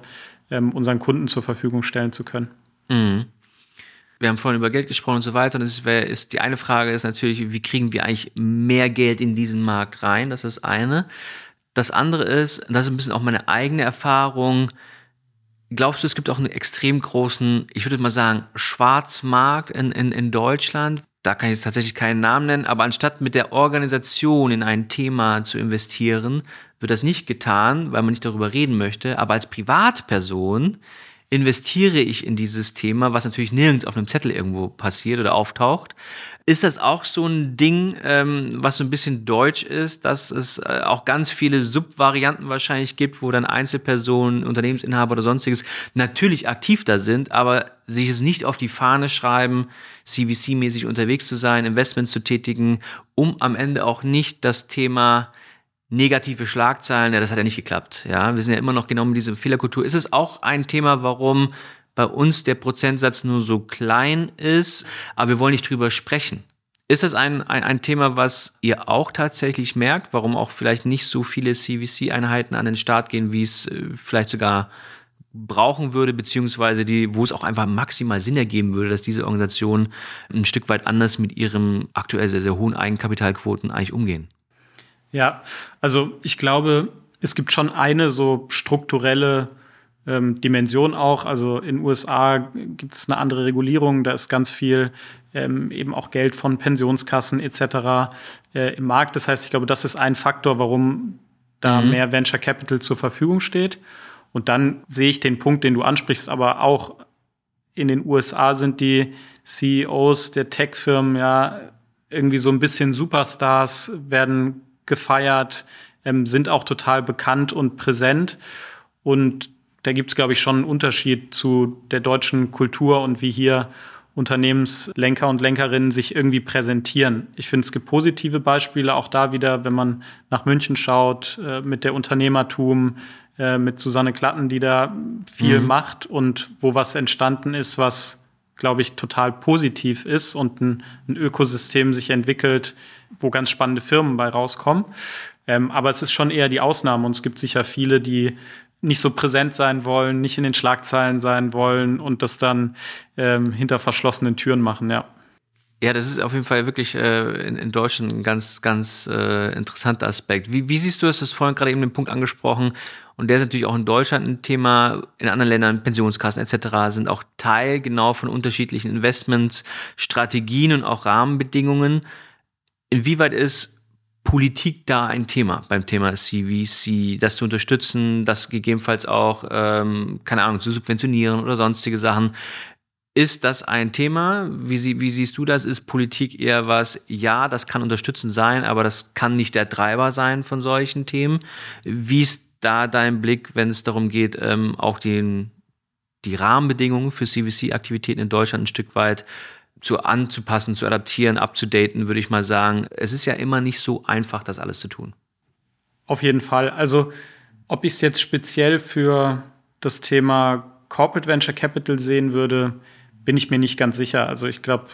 ähm, unseren Kunden zur Verfügung stellen zu können. Mhm. Wir haben vorhin über Geld gesprochen und so weiter. Und das ist, ist die eine Frage ist natürlich, wie kriegen wir eigentlich mehr Geld in diesen Markt rein? Das ist eine. Das andere ist, das ist ein bisschen auch meine eigene Erfahrung. Glaubst du, es gibt auch einen extrem großen, ich würde mal sagen, Schwarzmarkt in, in, in Deutschland? Da kann ich jetzt tatsächlich keinen Namen nennen, aber anstatt mit der Organisation in ein Thema zu investieren, wird das nicht getan, weil man nicht darüber reden möchte. Aber als Privatperson investiere ich in dieses Thema, was natürlich nirgends auf einem Zettel irgendwo passiert oder auftaucht. Ist das auch so ein Ding, ähm, was so ein bisschen deutsch ist, dass es äh, auch ganz viele Subvarianten wahrscheinlich gibt, wo dann Einzelpersonen, Unternehmensinhaber oder sonstiges natürlich aktiv da sind, aber sich es nicht auf die Fahne schreiben, C V C-mäßig unterwegs zu sein, Investments zu tätigen, um am Ende auch nicht das Thema negative Schlagzeilen, ja, das hat ja nicht geklappt. Ja, wir sind ja immer noch genau mit dieser Fehlerkultur. Ist es auch ein Thema, warum bei uns der Prozentsatz nur so klein ist, aber wir wollen nicht drüber sprechen? Ist das ein, ein, ein Thema, was ihr auch tatsächlich merkt, warum auch vielleicht nicht so viele C V C-Einheiten an den Start gehen, wie es äh, vielleicht sogar brauchen würde, beziehungsweise die, wo es auch einfach maximal Sinn ergeben würde, dass diese Organisationen ein Stück weit anders mit ihrem aktuell sehr, sehr hohen Eigenkapitalquoten eigentlich umgehen? Ja, also ich glaube, es gibt schon eine so strukturelle ähm, Dimension auch. Also in den U S A gibt es eine andere Regulierung, da ist ganz viel ähm, eben auch Geld von Pensionskassen et cetera äh, im Markt. Das heißt, ich glaube, das ist ein Faktor, warum da mhm. mehr Venture Capital zur Verfügung steht. Und dann sehe ich den Punkt, den du ansprichst, aber auch in den U S A sind die C E Os der Tech-Firmen ja irgendwie so ein bisschen Superstars, werden gefeiert, ähm, sind auch total bekannt und präsent. Und da gibt es, glaube ich, schon einen Unterschied zu der deutschen Kultur und wie hier Unternehmenslenker und Lenkerinnen sich irgendwie präsentieren. Ich finde, es gibt positive Beispiele, auch da wieder, wenn man nach München schaut, äh, mit der Unternehmertum, äh, mit Susanne Klatten, die da viel mhm. macht und wo was entstanden ist, was, glaube ich, total positiv ist und ein, ein Ökosystem sich entwickelt, wo ganz spannende Firmen bei rauskommen. Ähm, aber es ist schon eher die Ausnahme und es gibt sicher viele, die nicht so präsent sein wollen, nicht in den Schlagzeilen sein wollen und das dann ähm, hinter verschlossenen Türen machen, ja. Ja, das ist auf jeden Fall wirklich äh, in, in Deutschland ein ganz, ganz äh, interessanter Aspekt. Wie, wie siehst du es? Du hast vorhin gerade eben den Punkt angesprochen und der ist natürlich auch in Deutschland ein Thema, in anderen Ländern, Pensionskassen et cetera sind auch Teil genau von unterschiedlichen Investments, Strategien und auch Rahmenbedingungen. Inwieweit ist Politik da ein Thema beim Thema C V C, das zu unterstützen, das gegebenenfalls auch, ähm, keine Ahnung, zu subventionieren oder sonstige Sachen? Ist das ein Thema? Wie, sie, wie siehst du das? Ist Politik eher was, ja, das kann unterstützend sein, aber das kann nicht der Treiber sein von solchen Themen? Wie ist da dein Blick, wenn es darum geht, ähm, auch den, die Rahmenbedingungen für C V C-Aktivitäten in Deutschland ein Stück weit zu anzupassen, zu adaptieren, abzudaten, würde ich mal sagen. Es ist ja immer nicht so einfach, das alles zu tun. Auf jeden Fall. Also, ob ich es jetzt speziell für das Thema Corporate Venture Capital sehen würde, bin ich mir nicht ganz sicher. Also, ich glaube,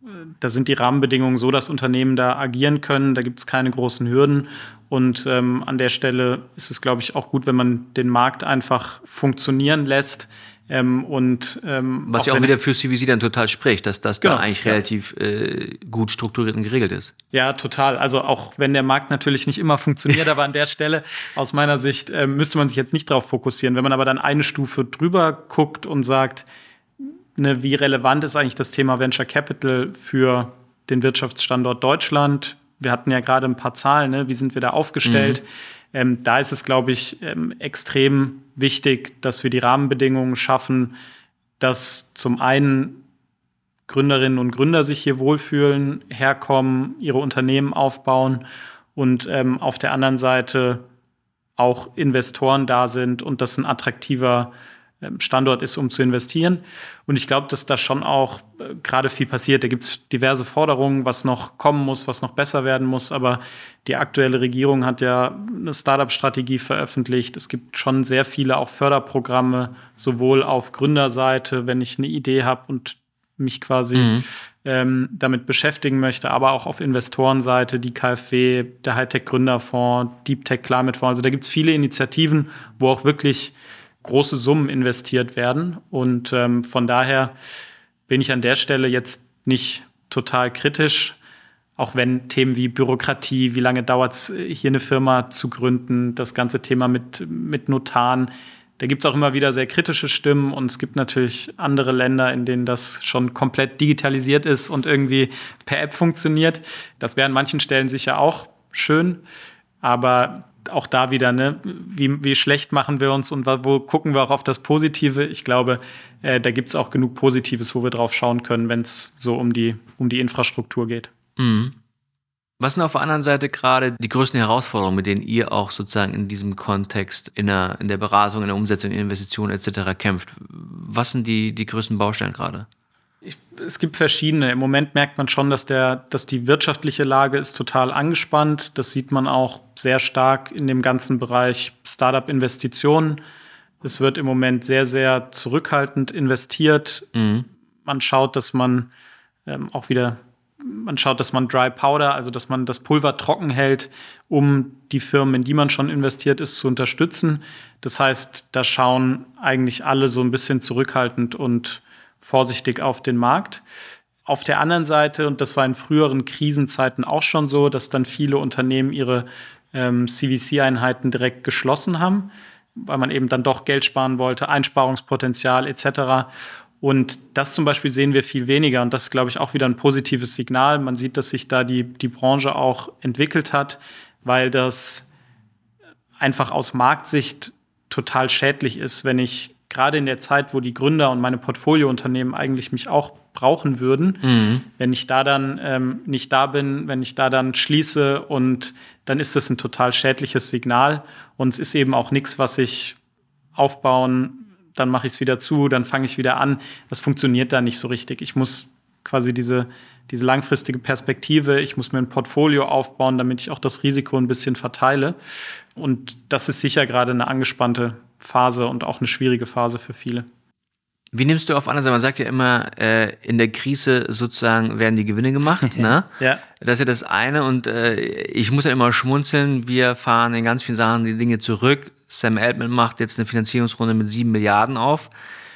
da sind die Rahmenbedingungen so, dass Unternehmen da agieren können. Da gibt es keine großen Hürden. Und ähm, an der Stelle ist es, glaube ich, auch gut, wenn man den Markt einfach funktionieren lässt. Ähm, und, ähm, Was ja auch wieder für C V C dann total spricht, dass das genau, da eigentlich ja. relativ äh, gut strukturiert und geregelt ist. Ja, total. Also auch wenn der Markt natürlich nicht immer funktioniert, aber an der Stelle aus meiner Sicht äh, müsste man sich jetzt nicht darauf fokussieren. Wenn man aber dann eine Stufe drüber guckt und sagt, ne, wie relevant ist eigentlich das Thema Venture Capital für den Wirtschaftsstandort Deutschland? Wir hatten ja gerade ein paar Zahlen, ne? Wie sind wir da aufgestellt? Mhm. Ähm, da ist es, glaube ich, ähm, extrem wichtig, dass wir die Rahmenbedingungen schaffen, dass zum einen Gründerinnen und Gründer sich hier wohlfühlen, herkommen, ihre Unternehmen aufbauen und ähm, auf der anderen Seite auch Investoren da sind und das ein attraktiver ähm, Standort ist, um zu investieren. Und ich glaube, dass da schon auch äh, gerade viel passiert. Da gibt es diverse Forderungen, was noch kommen muss, was noch besser werden muss. Aber die aktuelle Regierung hat ja eine Startup-Strategie veröffentlicht. Es gibt schon sehr viele auch Förderprogramme, sowohl auf Gründerseite, wenn ich eine Idee habe und mich quasi mhm. ähm, damit beschäftigen möchte, aber auch auf Investorenseite, die K f W, der Hightech-Gründerfonds, Deep Tech Climate Fonds. Also da gibt es viele Initiativen, wo auch wirklich große Summen investiert werden. Und ähm, von daher bin ich an der Stelle jetzt nicht total kritisch, auch wenn Themen wie Bürokratie, wie lange dauert es, hier eine Firma zu gründen, das ganze Thema mit, mit Notaren, da gibt es auch immer wieder sehr kritische Stimmen und es gibt natürlich andere Länder, in denen das schon komplett digitalisiert ist und irgendwie per App funktioniert. Das wäre an manchen Stellen sicher auch schön, aber auch da wieder, ne, wie, wie schlecht machen wir uns und wo gucken wir auch auf das Positive? Ich glaube, äh, da gibt es auch genug Positives, wo wir drauf schauen können, wenn es so um die, um die Infrastruktur geht. Mhm. Was sind auf der anderen Seite gerade die größten Herausforderungen, mit denen ihr auch sozusagen in diesem Kontext, in der, in der Beratung, in der Umsetzung, in der Investition et cetera kämpft? Was sind die, die größten Baustellen gerade? Ich, es gibt verschiedene. Im Moment merkt man schon, dass, der, dass die wirtschaftliche Lage ist total angespannt. Das sieht man auch sehr stark in dem ganzen Bereich Startup-Investitionen. Es wird im Moment sehr, sehr zurückhaltend investiert. Mhm. Man schaut, dass man ähm, auch wieder Man schaut, dass man Dry Powder, also dass man das Pulver trocken hält, um die Firmen, in die man schon investiert ist, zu unterstützen. Das heißt, da schauen eigentlich alle so ein bisschen zurückhaltend und vorsichtig auf den Markt. Auf der anderen Seite, und das war in früheren Krisenzeiten auch schon so, dass dann viele Unternehmen ihre ähm, C V C-Einheiten direkt geschlossen haben, weil man eben dann doch Geld sparen wollte, Einsparungspotenzial et cetera. Und das zum Beispiel sehen wir viel weniger. Und das ist, glaube ich, auch wieder ein positives Signal. Man sieht, dass sich da die, die Branche auch entwickelt hat, weil das einfach aus Marktsicht total schädlich ist, wenn ich gerade in der Zeit, wo die Gründer und meine Portfoliounternehmen eigentlich mich auch brauchen würden, mhm. wenn ich da dann ähm, nicht da bin, wenn ich da dann schließe, und dann ist das ein total schädliches Signal. Und es ist eben auch nichts, was ich aufbauen, dann mache ich es wieder zu, dann fange ich wieder an. Das funktioniert da nicht so richtig. Ich muss quasi diese, diese langfristige Perspektive, ich muss mir ein Portfolio aufbauen, damit ich auch das Risiko ein bisschen verteile. Und das ist sicher gerade eine angespannte Phase und auch eine schwierige Phase für viele. Wie nimmst du auf andere Seite? Man sagt ja immer, äh, in der Krise sozusagen werden die Gewinne gemacht. Ne? Ja. Das ist ja das eine. Und äh, ich muss ja immer schmunzeln. Wir fahren in ganz vielen Sachen die Dinge zurück. Sam Altman macht jetzt eine Finanzierungsrunde mit sieben Milliarden auf.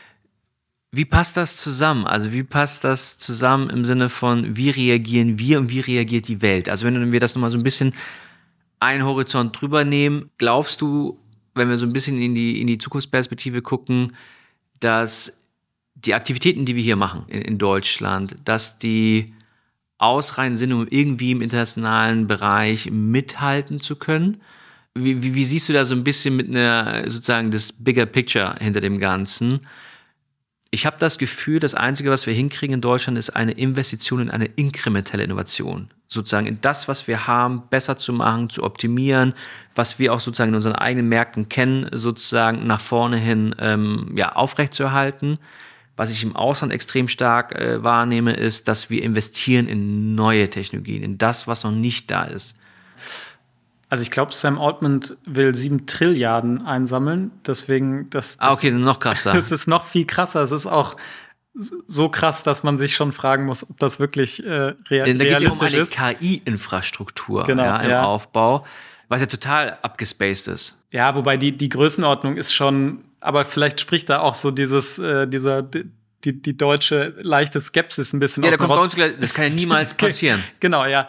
Wie passt das zusammen? Also wie passt das zusammen im Sinne von, wie reagieren wir und wie reagiert die Welt? Also wenn wir das nochmal so ein bisschen einen Horizont drüber nehmen, glaubst du, wenn wir so ein bisschen in die, in die Zukunftsperspektive gucken, dass die Aktivitäten, die wir hier machen in, in Deutschland, dass die ausreichend sind, um irgendwie im internationalen Bereich mithalten zu können? Wie, wie, wie siehst du da so ein bisschen mit einer, sozusagen das Bigger Picture hinter dem Ganzen? Ich habe das Gefühl, das Einzige, was wir hinkriegen in Deutschland, ist eine Investition in eine inkrementelle Innovation. Sozusagen in das, was wir haben, besser zu machen, zu optimieren, was wir auch sozusagen in unseren eigenen Märkten kennen, sozusagen nach vorne hin ähm, ja, aufrechtzuerhalten. Was ich im Ausland extrem stark äh, wahrnehme, ist, dass wir investieren in neue Technologien, in das, was noch nicht da ist. Also ich glaube, Sam Altman will sieben Trilliarden einsammeln, deswegen das, das Ah, okay, noch krasser. Das ist noch viel krasser. Es ist auch so krass, dass man sich schon fragen muss, ob das wirklich äh, rea- da realistisch um eine ist. K I-Infrastruktur Genau, ja, im ja. Aufbau, was ja total abgespaced ist. Ja, wobei die, die Größenordnung ist schon, aber vielleicht spricht da auch so dieses, äh, dieser, die, die deutsche leichte Skepsis ein bisschen Ja, aus da kommt mir bei raus. uns gleich, das kann ja niemals passieren. Genau, ja.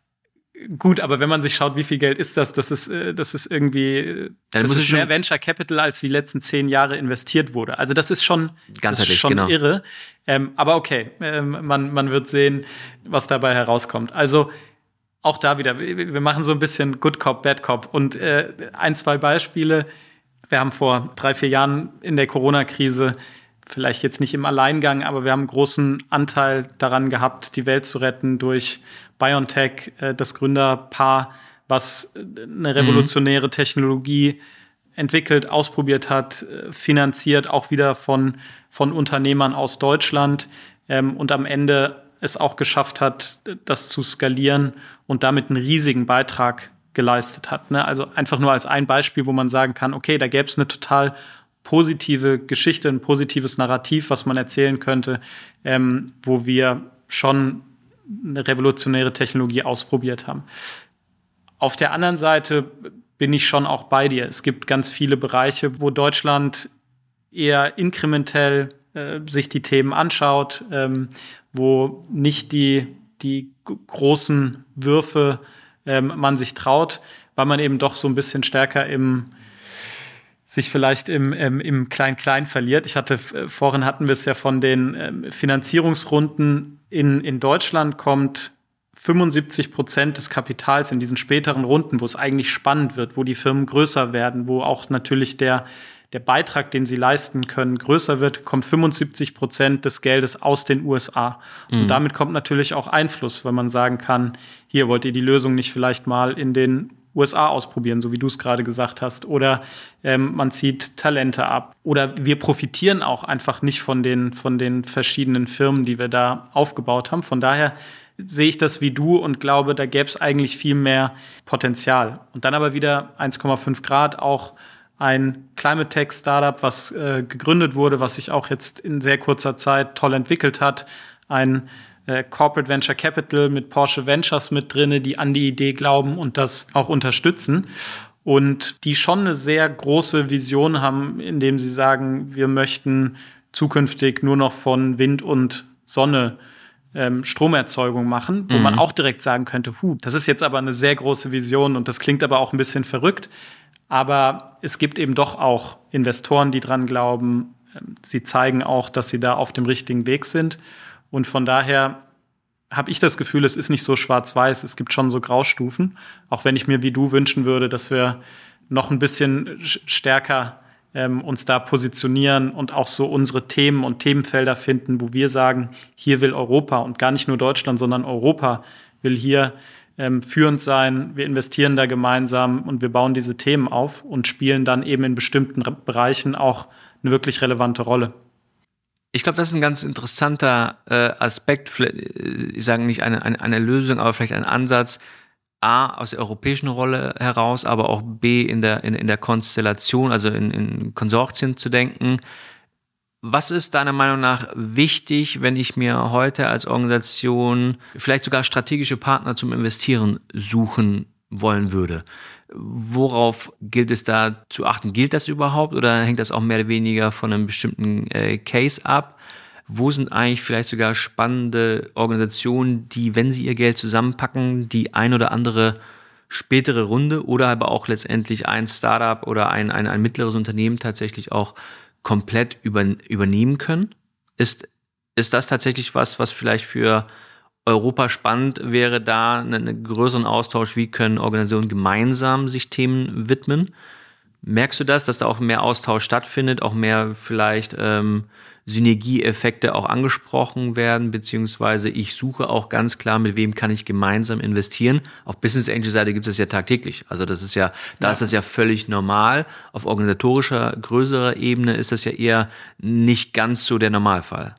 Gut, aber wenn man sich schaut, wie viel Geld ist das, das ist, das ist irgendwie, Dann das muss ist es mehr schon Venture Capital, als die letzten zehn Jahre investiert wurde. Also das ist schon, das ist schon genau. irre. Ähm, aber okay, ähm, man, man wird sehen, was dabei herauskommt. Also auch da wieder, wir machen so ein bisschen Good Cop, Bad Cop. Und äh, ein, zwei Beispiele. Wir haben vor drei, vier Jahren in der Corona-Krise, vielleicht jetzt nicht im Alleingang, aber wir haben einen großen Anteil daran gehabt, die Welt zu retten durch BioNTech, äh, das Gründerpaar, was eine revolutionäre Technologie entwickelt, ausprobiert hat, äh, finanziert, auch wieder von, von Unternehmern aus Deutschland, ähm, und am Ende es auch geschafft hat, das zu skalieren und damit einen riesigen Beitrag geleistet hat. Ne? Also einfach nur als ein Beispiel, wo man sagen kann, okay, da gäbe es eine total positive Geschichte, ein positives Narrativ, was man erzählen könnte, ähm, wo wir schon eine revolutionäre Technologie ausprobiert haben. Auf der anderen Seite bin ich schon auch bei dir. Es gibt ganz viele Bereiche, wo Deutschland eher inkrementell äh, sich die Themen anschaut, ähm, wo nicht die, die g- großen Würfe ähm, man sich traut, weil man eben doch so ein bisschen stärker im sich vielleicht im, im, im Klein-Klein verliert. Ich hatte, vorhin hatten wir es ja von den ähm, Finanzierungsrunden in, in Deutschland kommt fünfundsiebzig Prozent des Kapitals in diesen späteren Runden, wo es eigentlich spannend wird, wo die Firmen größer werden, wo auch natürlich der, der Beitrag, den sie leisten können, größer wird, kommt fünfundsiebzig Prozent des Geldes aus den U S A. Mhm. Und damit kommt natürlich auch Einfluss, weil man sagen kann, hier wollt ihr die Lösung nicht vielleicht mal in den U S A ausprobieren, so wie du es gerade gesagt hast. Oder ähm, man zieht Talente ab. Oder wir profitieren auch einfach nicht von den, von den verschiedenen Firmen, die wir da aufgebaut haben. Von daher sehe ich das wie du und glaube, da gäbe es eigentlich viel mehr Potenzial. Und dann aber wieder eins Komma fünf Grad, auch ein Climate Tech Startup, was äh, gegründet wurde, was sich auch jetzt in sehr kurzer Zeit toll entwickelt hat. Ein äh, Corporate Venture Capital mit Porsche Ventures mit drinne, die an die Idee glauben und das auch unterstützen. Und die schon eine sehr große Vision haben, indem sie sagen, wir möchten zukünftig nur noch von Wind und Sonne ähm, Stromerzeugung machen, wo mhm. man auch direkt sagen könnte, huh, das ist jetzt aber eine sehr große Vision und das klingt aber auch ein bisschen verrückt. Aber es gibt eben doch auch Investoren, die dran glauben. Sie zeigen auch, dass sie da auf dem richtigen Weg sind. Und von daher habe ich das Gefühl, es ist nicht so schwarz-weiß. Es gibt schon so Graustufen. Auch wenn ich mir wie du wünschen würde, dass wir noch ein bisschen stärker ähm, uns da positionieren und auch so unsere Themen und Themenfelder finden, wo wir sagen, hier will Europa und gar nicht nur Deutschland, sondern Europa will hier Ähm, führend sein, wir investieren da gemeinsam und wir bauen diese Themen auf und spielen dann eben in bestimmten Re- Bereichen auch eine wirklich relevante Rolle. Ich glaube, das ist ein ganz interessanter äh, Aspekt, ich sage nicht eine, eine, eine Lösung, aber vielleicht ein Ansatz, A, aus der europäischen Rolle heraus, aber auch B, in der, in, in der Konstellation, also in, in Konsortien zu denken. Was ist deiner Meinung nach wichtig, wenn ich mir heute als Organisation vielleicht sogar strategische Partner zum Investieren suchen wollen würde? Worauf gilt es da zu achten? Gilt das überhaupt oder hängt das auch mehr oder weniger von einem bestimmten äh, Case ab? Wo sind eigentlich vielleicht sogar spannende Organisationen, die, wenn sie ihr Geld zusammenpacken, die ein oder andere spätere Runde oder aber auch letztendlich ein Startup oder ein, ein, ein mittleres Unternehmen tatsächlich auch komplett über, übernehmen können? Ist, ist das tatsächlich was, was vielleicht für Europa spannend wäre, da einen, einen größeren Austausch, wie können Organisationen gemeinsam sich Themen widmen? Merkst du das, dass da auch mehr Austausch stattfindet, auch mehr vielleicht ähm, Synergieeffekte auch angesprochen werden, beziehungsweise ich suche auch ganz klar, mit wem kann ich gemeinsam investieren. Auf Business Angel Seite gibt es ja tagtäglich. Also das ist ja, da ja. ist das ja völlig normal. Auf organisatorischer, größerer Ebene ist das ja eher nicht ganz so der Normalfall.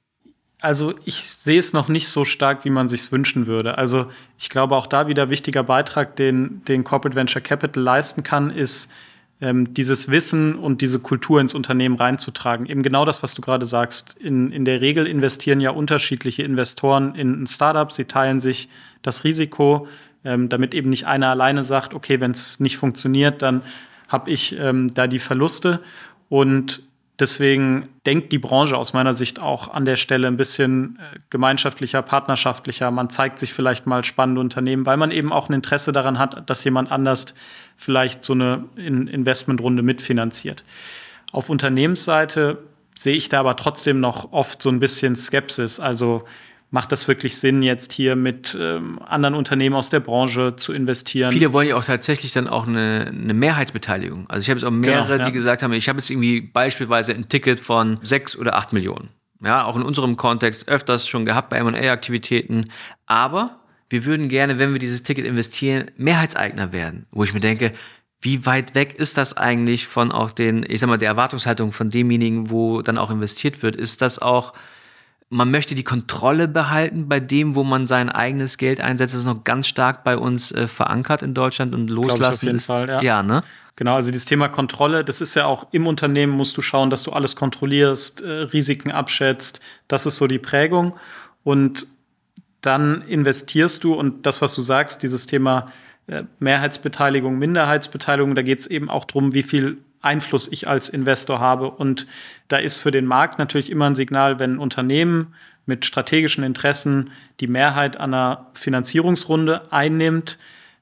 Also ich sehe es noch nicht so stark, wie man sich's wünschen würde. Also ich glaube auch da wieder wichtiger Beitrag, den, den Corporate Venture Capital leisten kann, ist ähm, dieses Wissen und diese Kultur ins Unternehmen reinzutragen. Eben genau das, was du gerade sagst. In, in der Regel investieren ja unterschiedliche Investoren in ein Startup. Sie teilen sich das Risiko, ähm, damit eben nicht einer alleine sagt, okay, wenn es nicht funktioniert, dann habe ich ähm, da die Verluste. Und deswegen denkt die Branche aus meiner Sicht auch an der Stelle ein bisschen äh, gemeinschaftlicher, partnerschaftlicher. Man zeigt sich vielleicht mal spannende Unternehmen, weil man eben auch ein Interesse daran hat, dass jemand anders vielleicht so eine in- Investmentrunde mitfinanziert. Auf Unternehmensseite sehe ich da aber trotzdem noch oft so ein bisschen Skepsis. Also macht das wirklich Sinn, jetzt hier mit ähm, anderen Unternehmen aus der Branche zu investieren? Viele wollen ja auch tatsächlich dann auch eine, eine Mehrheitsbeteiligung. Also ich habe jetzt auch mehrere, genau, ja. die gesagt haben, ich habe jetzt irgendwie beispielsweise ein Ticket von sechs oder acht Millionen. Ja, auch in unserem Kontext öfters schon gehabt bei M und A-Aktivitäten. Aber wir würden gerne, wenn wir dieses Ticket investieren, Mehrheitseigner werden. Wo ich mir denke, wie weit weg ist das eigentlich von auch den, ich sag mal, der Erwartungshaltung von demjenigen, wo dann auch investiert wird? Ist das auch, man möchte die Kontrolle behalten bei dem, wo man sein eigenes Geld einsetzt? Das ist noch ganz stark bei uns äh, verankert in Deutschland und loslassen Glaub ich auf jeden ist, Fall, ja. ja, ne? Genau, also dieses Thema Kontrolle, das ist ja auch im Unternehmen, musst du schauen, dass du alles kontrollierst, äh, Risiken abschätzt. Das ist so die Prägung. Und dann investierst du und das, was du sagst, dieses Thema äh, Mehrheitsbeteiligung, Minderheitsbeteiligung, da geht es eben auch drum, wie viel Einfluss ich als Investor habe. Und da ist für den Markt natürlich immer ein Signal, wenn ein Unternehmen mit strategischen Interessen die Mehrheit an einer Finanzierungsrunde einnimmt,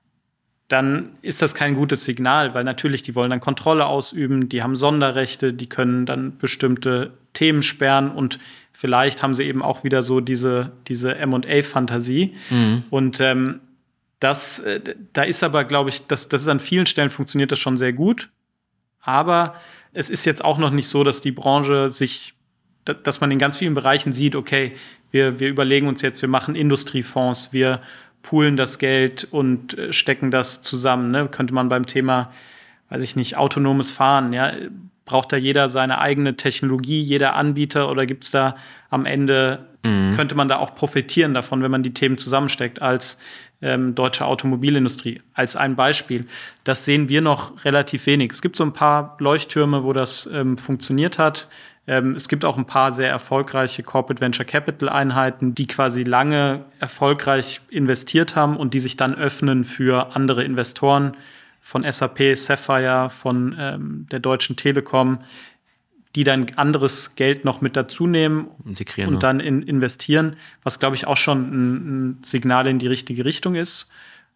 dann ist das kein gutes Signal, weil natürlich, die wollen dann Kontrolle ausüben, die haben Sonderrechte, die können dann bestimmte Themen sperren und vielleicht haben sie eben auch wieder so diese, diese M und A-Fantasie. Mhm. Und ähm, das, äh, da ist aber, glaube ich, das, das ist an vielen Stellen funktioniert das schon sehr gut. Aber es ist jetzt auch noch nicht so, dass die Branche sich, dass man in ganz vielen Bereichen sieht, okay, wir, wir überlegen uns jetzt, wir machen Industriefonds, wir poolen das Geld und stecken das zusammen. Ne? Könnte man beim Thema, weiß ich nicht, autonomes Fahren, ja, braucht da jeder seine eigene Technologie, jeder Anbieter, oder gibt's da am Ende, mhm. könnte man da auch profitieren davon, wenn man die Themen zusammensteckt als ähm, deutsche Automobilindustrie, als ein Beispiel. Das sehen wir noch relativ wenig. Es gibt so ein paar Leuchttürme, wo das ähm, funktioniert hat. Ähm, es gibt auch ein paar sehr erfolgreiche Corporate Venture Capital Einheiten, die quasi lange erfolgreich investiert haben und die sich dann öffnen für andere Investoren, von S A P, Sapphire, von ähm, der Deutschen Telekom, die dann anderes Geld noch mit dazu nehmen Integrieren, und dann in, investieren, was, glaube ich, auch schon ein, ein Signal in die richtige Richtung ist.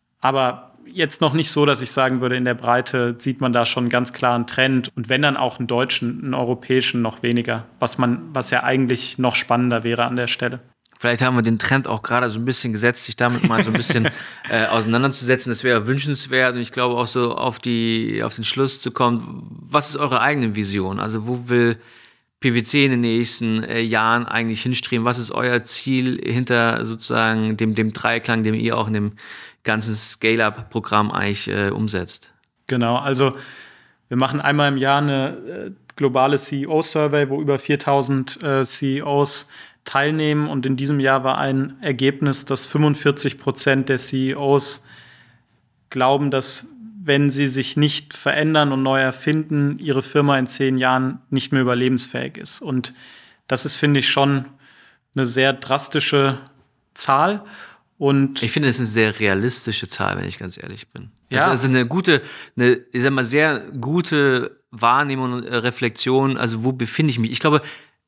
Aber jetzt noch nicht so, dass ich sagen würde, in der Breite sieht man da schon ganz klar einen Trend. Und wenn dann auch einen deutschen, einen europäischen noch weniger, was man, was ja eigentlich noch spannender wäre an der Stelle. Vielleicht haben wir den Trend auch gerade so ein bisschen gesetzt, sich damit mal so ein bisschen äh, auseinanderzusetzen. Das wäre wünschenswert und ich glaube auch so auf die, auf den Schluss zu kommen. Was ist eure eigene Vision? Also wo will P W C in den nächsten äh, Jahren eigentlich hinstreben? Was ist euer Ziel hinter sozusagen dem, dem Dreiklang, den ihr auch in dem ganzen Scale-Up-Programm eigentlich äh, umsetzt? Genau, also wir machen einmal im Jahr eine äh, globale C E O-Survey, wo über viertausend äh, C E Os teilnehmen. Und in diesem Jahr war ein Ergebnis, dass fünfundvierzig Prozent der C E Os glauben, dass, wenn sie sich nicht verändern und neu erfinden, ihre Firma in zehn Jahren nicht mehr überlebensfähig ist. Und das ist, finde ich, schon eine sehr drastische Zahl. Und ich finde, es ist eine sehr realistische Zahl, wenn ich ganz ehrlich bin. Ja. Das ist also eine gute, eine, ich sag mal, sehr gute Wahrnehmung und Reflexion. Also wo befinde ich mich? Ich glaube,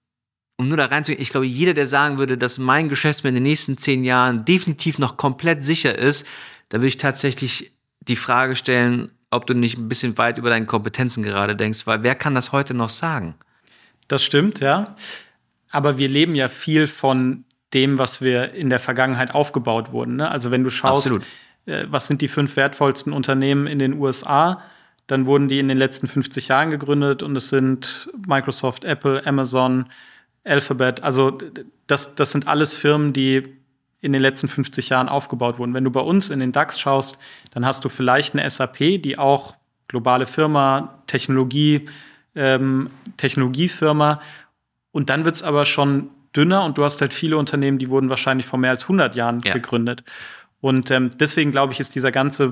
um nur da reinzugehen, ich glaube, jeder, der sagen würde, dass mein Geschäftsmodell in den nächsten zehn Jahren definitiv noch komplett sicher ist, da würde ich tatsächlich die Frage stellen, ob du nicht ein bisschen weit über deine Kompetenzen gerade denkst, weil wer kann das heute noch sagen? Das stimmt, ja. Aber wir leben ja viel von dem, was wir in der Vergangenheit aufgebaut wurden. Ne? Also wenn du schaust, äh, was sind die fünf wertvollsten Unternehmen in den U S A, dann wurden die in den letzten fünfzig Jahren gegründet und es sind Microsoft, Apple, Amazon, Alphabet, also das, das sind alles Firmen, die in den letzten fünfzig Jahren aufgebaut wurden. Wenn du bei uns in den DAX schaust, dann hast du vielleicht eine S A P, die auch globale Firma, Technologie, ähm, Technologiefirma, und dann wird's aber schon dünner und du hast halt viele Unternehmen, die wurden wahrscheinlich vor mehr als hundert Jahren ja. gegründet. Und ähm, deswegen, glaube ich, ist dieser ganze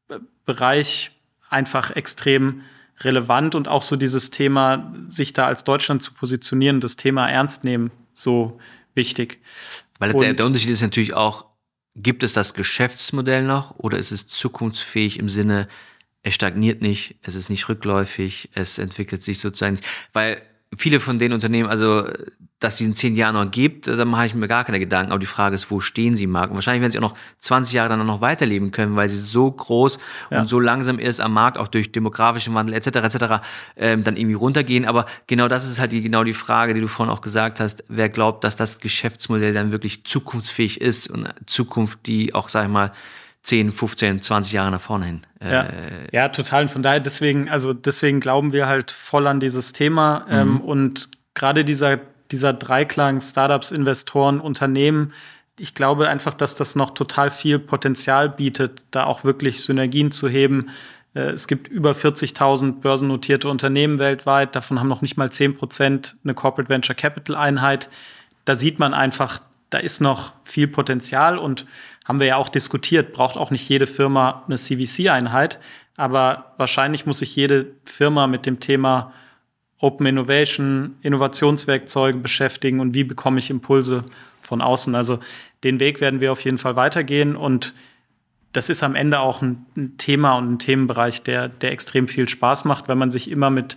Bereich einfach extrem relevant und auch so dieses Thema, sich da als Deutschland zu positionieren, das Thema ernst nehmen, so wichtig. Weil der, der Unterschied ist natürlich auch, gibt es das Geschäftsmodell noch oder ist es zukunftsfähig im Sinne, es stagniert nicht, es ist nicht rückläufig, es entwickelt sich sozusagen nicht. Weil viele von den Unternehmen, also dass sie in zehn Jahren noch gibt, da mache ich mir gar keine Gedanken. Aber die Frage ist, wo stehen sie im Markt? Und wahrscheinlich werden sie auch noch zwanzig Jahre dann noch weiterleben können, weil sie so groß ja. und so langsam ist am Markt, auch durch demografischen Wandel et cetera et cetera, ähm, dann irgendwie runtergehen. Aber genau das ist halt die, genau die Frage, die du vorhin auch gesagt hast. Wer glaubt, dass das Geschäftsmodell dann wirklich zukunftsfähig ist und Zukunft, die auch, sag ich mal, zehn, fünfzehn, zwanzig Jahre nach vorne hin. Ja, äh, ja, total. Und von daher, deswegen, also deswegen glauben wir halt voll an dieses Thema. Mhm. Ähm, und gerade dieser, dieser Dreiklang Startups, Investoren, Unternehmen, ich glaube einfach, dass das noch total viel Potenzial bietet, da auch wirklich Synergien zu heben. Äh, es gibt über vierzigtausend börsennotierte Unternehmen weltweit. Davon haben noch nicht mal zehn Prozent eine Corporate Venture Capital Einheit. Da sieht man einfach, da ist noch viel Potenzial und haben wir ja auch diskutiert, braucht auch nicht jede Firma eine C V C-Einheit, aber wahrscheinlich muss sich jede Firma mit dem Thema Open Innovation, Innovationswerkzeuge beschäftigen und wie bekomme ich Impulse von außen. Also den Weg werden wir auf jeden Fall weitergehen und das ist am Ende auch ein, ein Thema und ein Themenbereich, der, der extrem viel Spaß macht, wenn man sich immer mit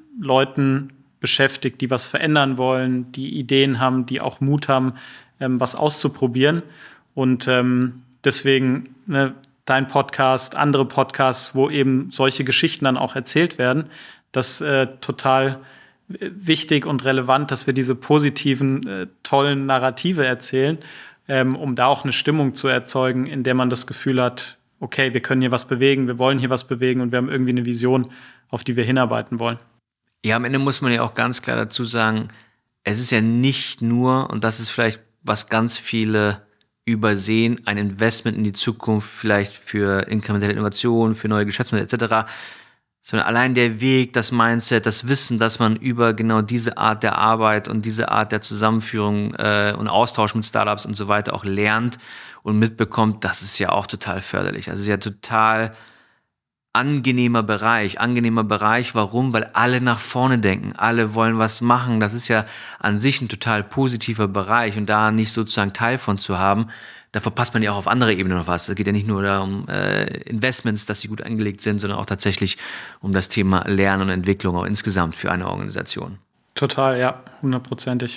Leuten beschäftigt, die was verändern wollen, die Ideen haben, die auch Mut haben, ähm, was auszuprobieren. Und ähm, deswegen ne, dein Podcast, andere Podcasts, wo eben solche Geschichten dann auch erzählt werden, das ist äh, total wichtig und relevant, dass wir diese positiven, äh, tollen Narrative erzählen, ähm, um da auch eine Stimmung zu erzeugen, in der man das Gefühl hat, okay, wir können hier was bewegen, wir wollen hier was bewegen und wir haben irgendwie eine Vision, auf die wir hinarbeiten wollen. Ja, am Ende muss man ja auch ganz klar dazu sagen, es ist ja nicht nur, und das ist vielleicht, was ganz viele übersehen, ein Investment in die Zukunft, vielleicht für inkrementelle Innovation, für neue Geschäftsmodelle et cetera, sondern allein der Weg, das Mindset, das Wissen, dass man über genau diese Art der Arbeit und diese Art der Zusammenführung äh, und Austausch mit Startups und so weiter auch lernt und mitbekommt, das ist ja auch total förderlich. Also es ist ja total angenehmer Bereich, angenehmer Bereich. Warum? Weil alle nach vorne denken, alle wollen was machen. Das ist ja an sich ein total positiver Bereich und da nicht sozusagen Teil von zu haben, da verpasst man ja auch auf anderer Ebene noch was. Es geht ja nicht nur darum, äh, Investments, dass sie gut angelegt sind, sondern auch tatsächlich um das Thema Lernen und Entwicklung auch insgesamt für eine Organisation. Total, ja, hundertprozentig.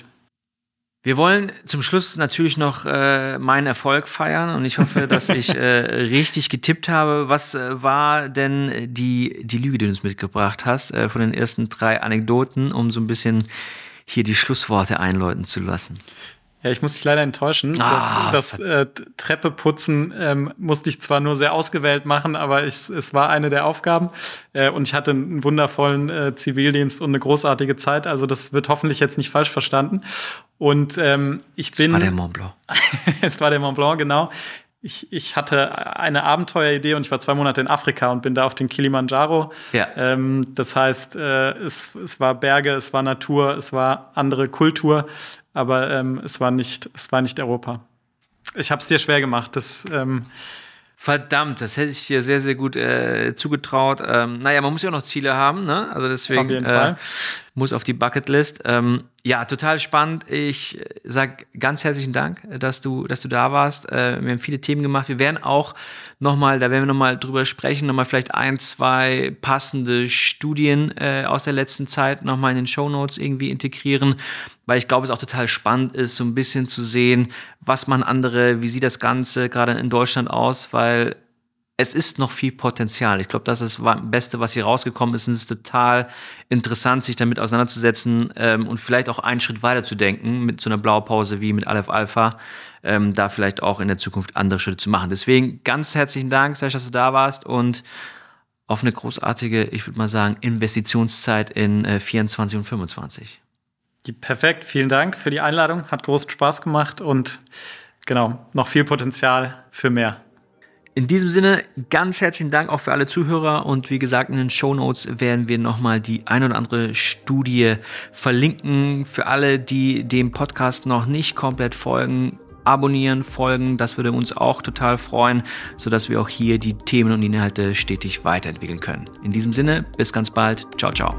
Wir wollen zum Schluss natürlich noch äh, meinen Erfolg feiern und ich hoffe, dass ich äh, richtig getippt habe. Was äh, war denn die, die Lüge, die du uns mitgebracht hast, äh, von den ersten drei Anekdoten, um so ein bisschen hier die Schlussworte einläuten zu lassen? Ja, ich muss dich leider enttäuschen. Ah, das das äh, Treppe putzen ähm, musste ich zwar nur sehr ausgewählt machen, aber ich, es war eine der Aufgaben. Äh, und ich hatte einen wundervollen äh, Zivildienst und eine großartige Zeit. Also das wird hoffentlich jetzt nicht falsch verstanden. Und ähm, ich bin... Es war der Mont Blanc. Es war der Mont Blanc, genau. Ich, ich hatte eine Abenteueridee und ich war zwei Monate in Afrika und bin da auf den Kilimanjaro. Ja. Ähm, das heißt, äh, es, es war Berge, es war Natur, es war andere Kultur, aber ähm, es war nicht, es war nicht Europa. Ich habe es dir schwer gemacht. Das, ähm Verdammt, das hätte ich dir sehr, sehr gut äh, zugetraut. Ähm, naja, man muss ja auch noch Ziele haben, ne? Also deswegen auf jeden äh, Fall. muss auf die Bucketlist. Ähm, ja, total spannend. Ich sag ganz herzlichen Dank, dass du, dass du da warst. Äh, wir haben viele Themen gemacht. Wir werden auch nochmal, da werden wir nochmal drüber sprechen, nochmal vielleicht ein, zwei passende Studien äh, aus der letzten Zeit nochmal in den Shownotes irgendwie integrieren, weil ich glaube, es auch total spannend ist, so ein bisschen zu sehen, was machen andere, wie sieht das Ganze gerade in Deutschland aus, weil es ist noch viel Potenzial. Ich glaube, das ist das Beste, was hier rausgekommen ist. Und es ist total interessant, sich damit auseinanderzusetzen ähm, und vielleicht auch einen Schritt weiter zu denken mit so einer Blaupause wie mit Aleph Alpha, ähm, da vielleicht auch in der Zukunft andere Schritte zu machen. Deswegen ganz herzlichen Dank, Serge, dass du da warst und auf eine großartige, ich würde mal sagen, Investitionszeit in äh, vierundzwanzig und fünfundzwanzig. Perfekt, vielen Dank für die Einladung. Hat großen Spaß gemacht und genau, noch viel Potenzial für mehr. In diesem Sinne, ganz herzlichen Dank auch für alle Zuhörer und wie gesagt, in den Shownotes werden wir nochmal die ein oder andere Studie verlinken. Für alle, die dem Podcast noch nicht komplett folgen, abonnieren, folgen, das würde uns auch total freuen, sodass wir auch hier die Themen und Inhalte stetig weiterentwickeln können. In diesem Sinne, bis ganz bald. Ciao, ciao.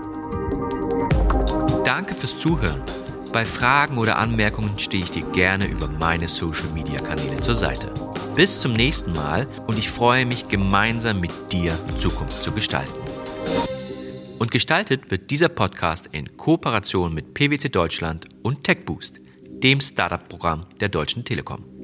Danke fürs Zuhören. Bei Fragen oder Anmerkungen stehe ich dir gerne über meine Social-Media-Kanäle zur Seite. Bis zum nächsten Mal und ich freue mich, gemeinsam mit dir Zukunft zu gestalten. Und gestaltet wird dieser Podcast in Kooperation mit P W C Deutschland und TechBoost, dem Startup-Programm der Deutschen Telekom.